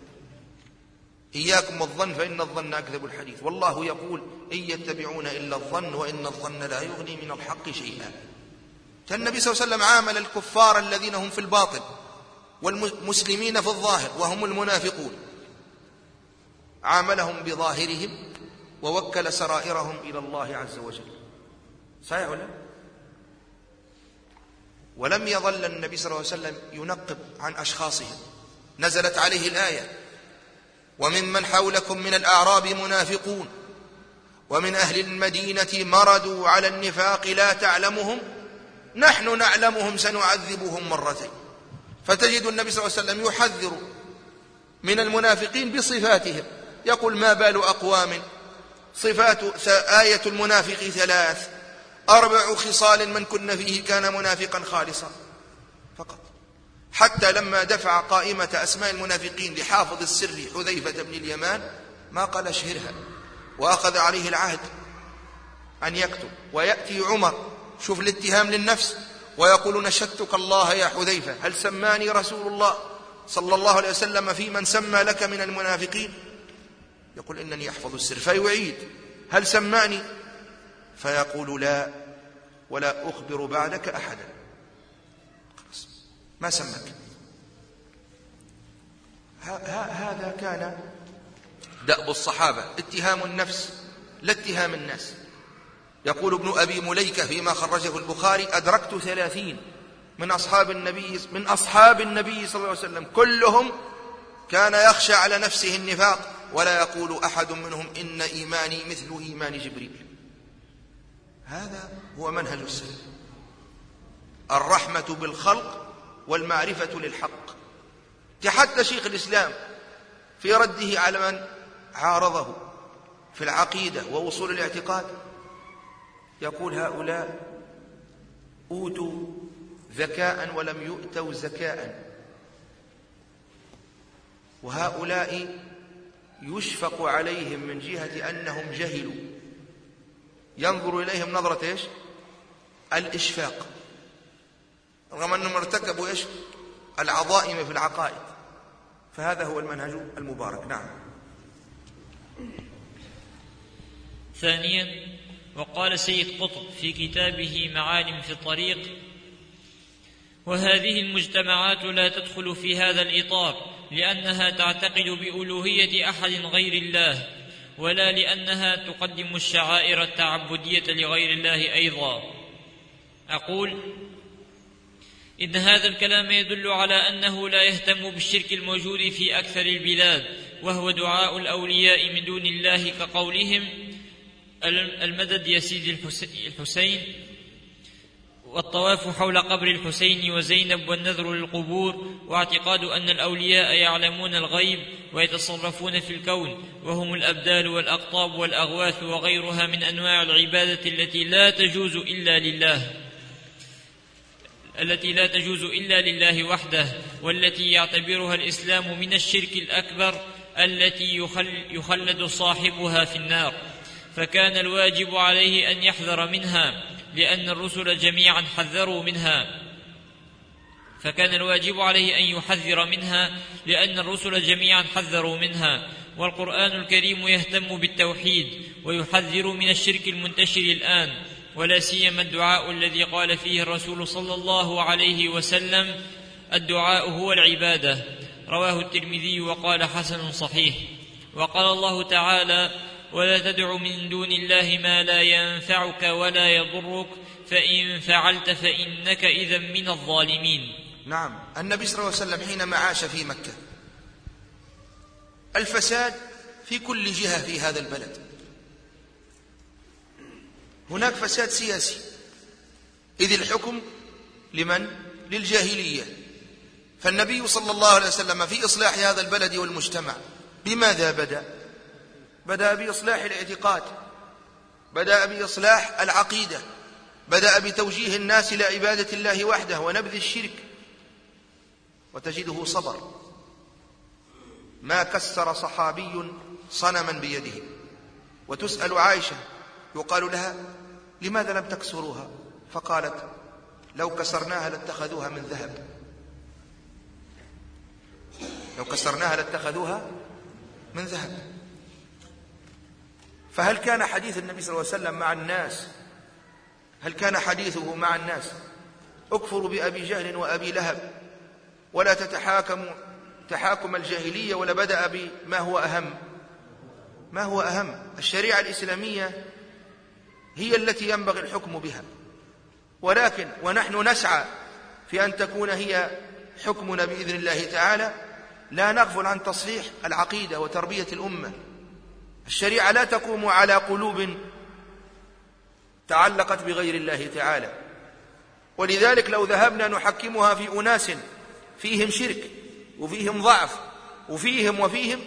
إياكم والظن فإن الظن أكذب الحديث. والله يقول: إن يتبعون إلا الظن وإن الظن لا يغني من الحق شيئا. فالنبي صلى الله عليه وسلم عامل الكفار الذين هم في الباطن والمسلمين في الظاهر وهم المنافقون، عاملهم بظاهرهم ووكل سرائرهم إلى الله عز وجل، صحيح ولا؟ ولم يظل النبي صلى الله عليه وسلم ينقب عن أشخاصهم. نزلت عليه الآية: وممن حولكم من الأعراب منافقون ومن أهل المدينة مردوا على النفاق لا تعلمهم نحن نعلمهم سنعذبهم مرتين. فتجد النبي صلى الله عليه وسلم يحذر من المنافقين بصفاتهم، يقول: ما بال أقوام صفات آية المنافق 3 4 خصال من كن فيه كان منافقا خالصا فقط. حتى لما دفع قائمة أسماء المنافقين لحافظ السر حذيفة بن اليمان ما قال اشهرها، وأخذ عليه العهد أن يكتب. ويأتي عمر، شوف الاتهام للنفس، ويقول: نشدتك الله يا حذيفة، هل سماني رسول الله صلى الله عليه وسلم في من سمى لك من المنافقين؟ يقول: إنني أحفظ السر. فيعيد: هل سماني؟ فيقول: لا، ولا أخبر بعدك أحدا، ما سمك. هذا كان دأب الصحابة، اتهام النفس لا اتهام الناس. يقول ابن أبي مليكة فيما خرجه البخاري: أدركت 30 من أصحاب النبي صلى الله عليه وسلم كلهم كان يخشى على نفسه النفاق، ولا يقول أحد منهم إن إيماني مثل إيمان جبريل. هذا هو منهج السلف، الرحمة بالخلق والمعرفة للحق. حتى شيخ الإسلام في رده على من عارضه في العقيدة ووصول الاعتقاد يقول: هؤلاء أوتوا ذكاء ولم يؤتوا زكاء، وهؤلاء يشفق عليهم من جهة أنهم جهلوا، ينظر إليهم نظرة إيش؟ الإشفاق، رغم أنهم ارتكبوا إيش؟ العظائم في العقائد. فهذا هو المنهج المبارك. نعم. ثانيا، وقال سيد قطب في كتابه معالم في الطريق: وهذه المجتمعات لا تدخل في هذا الإطار لأنها تعتقد بألوهية أحد غير الله، ولا لأنها تقدم الشعائر التعبدية لغير الله أيضا. أقول إن هذا الكلام يدل على أنه لا يهتم بالشرك الموجود في أكثر البلاد، وهو دعاء الأولياء من دون الله، كقولهم: المدد يا سيدي الحسين، والطواف حول قبر الحسين وزينب، والنذر للقبور، واعتقاد أن الأولياء يعلمون الغيب ويتصرفون في الكون، وهم الأبدال والأقطاب والأغواث وغيرها من أنواع العبادة التي لا تجوز إلا لله وحده، والتي يعتبرها الإسلام من الشرك الأكبر التي يخلد صاحبها في النار. فكان الواجب عليه أن يحذر منها، لأن الرسل جميعا حذروا منها، والقرآن الكريم يهتم بالتوحيد ويحذر من الشرك المنتشر الآن، ولا سيما الدعاء الذي قال فيه الرسول صلى الله عليه وسلم: الدعاء هو العبادة. رواه الترمذي وقال: حسن صحيح. وقال الله تعالى: ولا تدع من دون الله ما لا ينفعك ولا يضرك، فإن فعلت فإنك إذا من الظالمين. نعم. النبي صلى الله عليه وسلم حينما عاش في مكة الفساد في كل جهة في هذا البلد، هناك فساد سياسي، إذ الحكم لمن؟ للجاهلية. فالنبي صلى الله عليه وسلم في إصلاح هذا البلد والمجتمع بماذا بدأ بإصلاح الاعتقاد، بدأ بإصلاح العقيدة، بدأ بتوجيه الناس إلى عبادة الله وحده ونبذ الشرك. وتجده صبر، ما كسر صحابي صنما بيده. وتسأل عائشة يقال لها: لماذا لم تكسروها؟ فقالت: لو كسرناها لاتخذوها من ذهب، لو كسرناها لاتخذوها من ذهب. فهل كان حديث النبي صلى الله عليه وسلم مع الناس، هل كان حديثه مع الناس: اكفروا بأبي جهل وأبي لهب ولا تتحاكموا تحاكم الجاهلية، ولا بدأ بما هو أهم؟ ما هو أهم؟ الشريعة الإسلامية هي التي ينبغي الحكم بها، ولكن ونحن نسعى في أن تكون هي حكمنا بإذن الله تعالى، لا نغفل عن تصحيح العقيدة وتربية الأمة. الشريعة لا تقوم على قلوب تعلقت بغير الله تعالى، ولذلك لو ذهبنا نحكمها في أناس فيهم شرك وفيهم ضعف وفيهم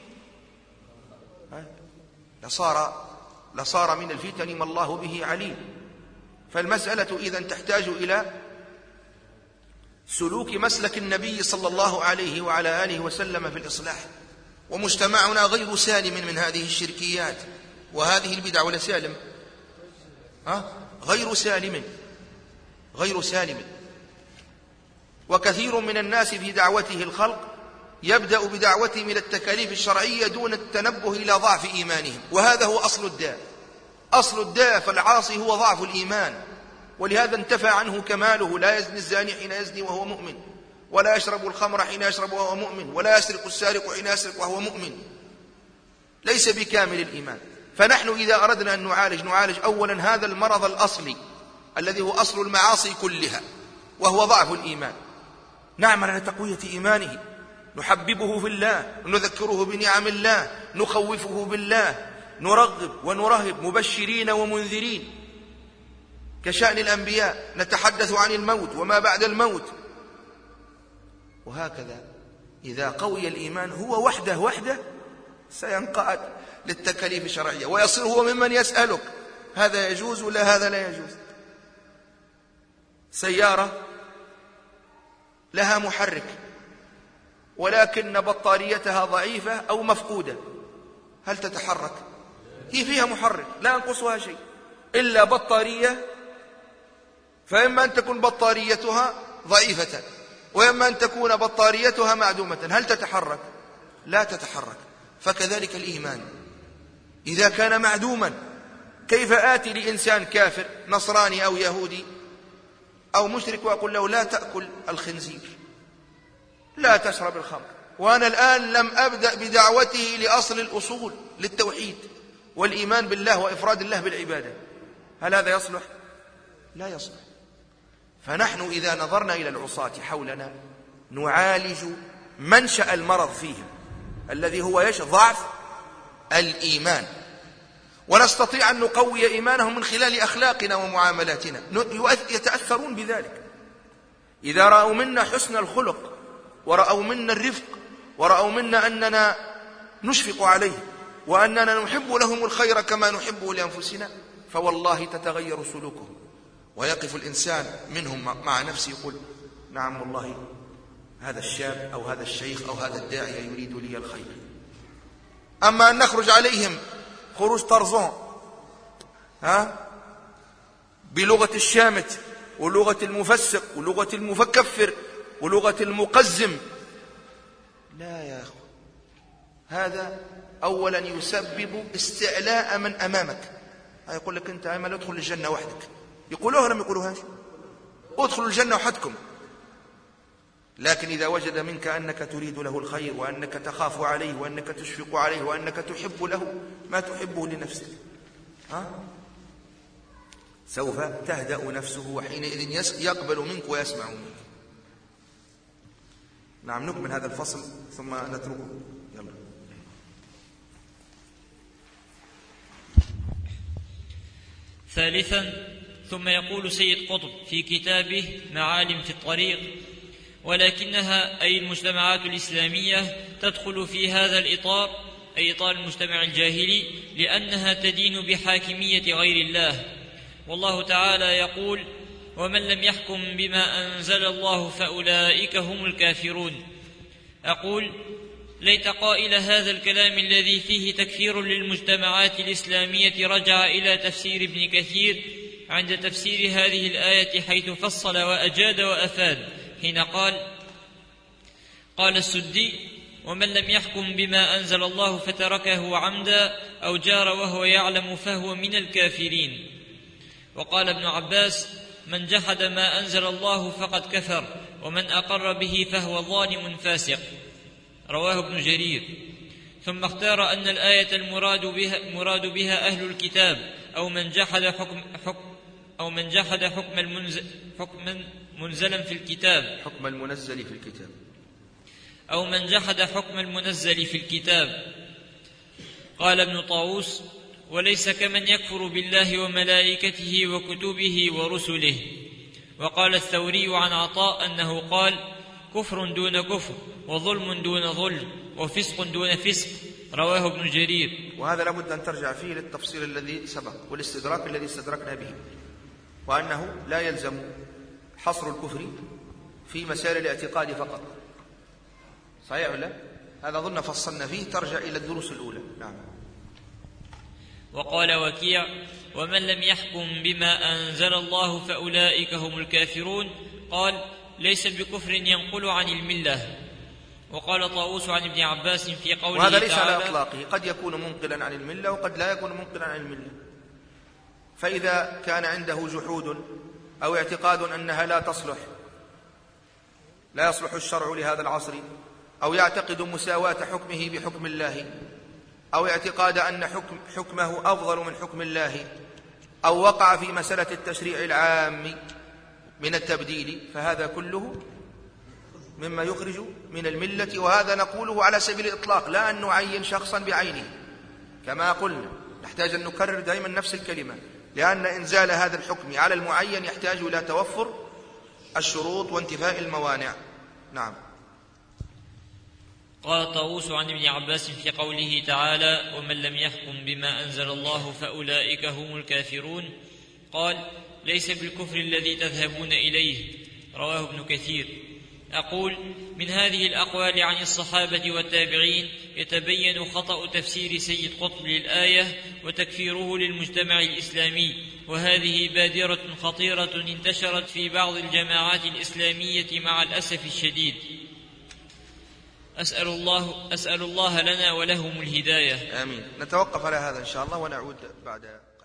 لصار من الفتن ما الله به عليم. فالمسألة إذن تحتاج إلى سلوك مسلك النبي صلى الله عليه وعلى آله وسلم في الإصلاح. ومجتمعنا غير سالم من هذه الشركيات وهذه البدع، ولا سالم؟ غير سالم. وكثير من الناس في دعوته الخلق يبدأ بدعوتهم إلى التكاليف الشرعية دون التنبه إلى ضعف إيمانهم، وهذا هو أصل الداء. فالعاصي هو ضعف الإيمان، ولهذا انتفى عنه كماله. لا يزني الزاني حين يزني وهو مؤمن، ولا يشرب الخمر حين يشرب وهو مؤمن، ولا يسرق السارق حين يسرق وهو مؤمن. ليس بكامل الإيمان. فنحن إذا أردنا أن نعالج أولا هذا المرض الأصلي الذي هو أصل المعاصي كلها، وهو ضعف الإيمان. نعمل على تقوية إيمانه، نحببه في الله، نذكره بنعم الله، نخوفه بالله، نرغب ونرهب، مبشرين ومنذرين كشأن الأنبياء، نتحدث عن الموت وما بعد الموت. وهكذا إذا قوي الإيمان هو وحده سينقاد للتكاليف الشرعية، ويصير هو ممن يسألك هذا يجوز ولا هذا لا يجوز. سيارة لها محرك ولكن بطاريتها ضعيفة أو مفقودة، هل تتحرك؟ هي فيها محرك لا ينقصها شيء إلا بطارية، فإما أن تكون بطاريتها ضعيفة وإما أن تكون بطاريتها معدومة، هل تتحرك؟ لا تتحرك. فكذلك الإيمان إذا كان معدوما، كيف آتي لإنسان كافر نصراني أو يهودي أو مشرك وأقول له لا تأكل الخنزير، لا تشرب الخمر، وأنا الآن لم أبدأ بدعوته لأصل الأصول للتوحيد والإيمان بالله وإفراد الله بالعبادة، هل هذا يصلح؟ لا يصلح. فنحن إذا نظرنا إلى العصاة حولنا نعالج منشأ المرض فيهم الذي هو ضعف الإيمان، ونستطيع أن نقوي إيمانهم من خلال أخلاقنا ومعاملاتنا، يتأثرون بذلك. إذا رأوا منا حسن الخلق ورأوا منا الرفق ورأوا منا أننا نشفق عليه وأننا نحب لهم الخير كما نحبه لأنفسنا، فوالله تتغير سلوكهم، ويقف الإنسان منهم مع نفسه يقول نعم والله هذا الشاب أو هذا الشيخ أو هذا الداعية يريد لي الخير. أما أن نخرج عليهم خروج طرزون بلغة الشامت ولغة المفسق ولغة المكفر ولغة المقزم، لا يا أخو، هذا أولا يسبب استعلاء من أمامك. يقول لك أنت عمل ادخل الجنة وحدك، يقولوها لم يقولوهاش؟ ادخلوا الجنة وحدكم. لكن إذا وجد منك أنك تريد له الخير وأنك تخاف عليه وأنك تشفق عليه وأنك تحب له ما تحبه لنفسك، سوف تهدأ نفسه، وحينئذ يقبل منك ويسمع منك. نعم، نكمل هذا الفصل ثم نتركه. يلا. ثالثا، ثم يقول سيد قطب في كتابه معالم في الطريق: ولكنها أي المجتمعات الإسلامية تدخل في هذا الإطار، أي إطار المجتمع الجاهلي، لأنها تدين بحاكمية غير الله. والله تعالى يقول: ومن لم يحكم بما أنزل الله فأولئك هم الكافرون. أقول: ليت قائل هذا الكلام الذي فيه تكفير للمجتمعات الإسلامية رجع إلى تفسير ابن كثير عند تفسير هذه الآية، حيث فصل وأجاد وأفاد، حين قال السدي: ومن لم يحكم بما أنزل الله فتركه عمدا أو جار وهو يعلم فهو من الكافرين. وقال ابن عباس: من جحد ما أنزل الله فقد كفر، ومن أقر به فهو ظالم فاسق. رواه ابن جرير. ثم اختار أن الآية المراد بها أهل الكتاب، أو من جحد حكما منزلا في الكتاب، حكم المنزل في الكتاب، أو من جحد حكم المنزل في الكتاب. قال ابن طاووس: وليس كمن يكفر بالله وملائكته وكتبه ورسله. وقال الثوري عن عطاء أنه قال: كفر دون كفر، وظلم دون ظلم، وفسق دون فسق. رواه ابن جرير. وهذا لابد أن ترجع فيه للتفصيل الذي سبق والاستدراك الذي استدركنا به، وأنه لا يلزم حصر الكفر في مسائل الاعتقاد فقط. صحيح ولا؟ هذا ظن فصلنا فيه، ترجع إلى الدروس الأولى. نعم. وقال وكيع: ومن لم يحكم بما أنزل الله فأولئك هم الكافرون. قال: ليس بكفر ينقل عن الملة. وقال طاووس عن ابن عباس في قوله وهذا ليس تعالى: على إطلاقه، قد يكون منقلا عن الملة وقد لا يكون منقلا عن الملة. فإذا كان عنده جحود أو اعتقاد أنها لا يصلح الشرع لهذا العصر، أو يعتقد مساواة حكمه بحكم الله، أو اعتقاد أن حكمه أفضل من حكم الله، أو وقع في مسألة التشريع العام من التبديل، فهذا كله مما يخرج من الملة. وهذا نقوله على سبيل الإطلاق، لا أن نعين شخصا بعينه كما قلنا، نحتاج أن نكرر دائما نفس الكلمة، لأن إنزال هذا الحكم على المعين يحتاج إلى توفر الشروط وانتفاء الموانع. نعم. قال طاووس عن ابن عباس في قوله تعالى: ومن لم يحكم بما أنزل الله فأولئك هم الكافرون، قال: ليس بالكفر الذي تذهبون إليه. رواه ابن كثير. أقول: من هذه الأقوال عن الصحابة والتابعين يتبين خطأ تفسير سيد قطب للآية وتكفيره للمجتمع الإسلامي، وهذه بادرة خطيرة انتشرت في بعض الجماعات الإسلامية مع الأسف الشديد. أسأل الله لنا ولهم الهداية. آمين. نتوقف على هذا إن شاء الله ونعود بعد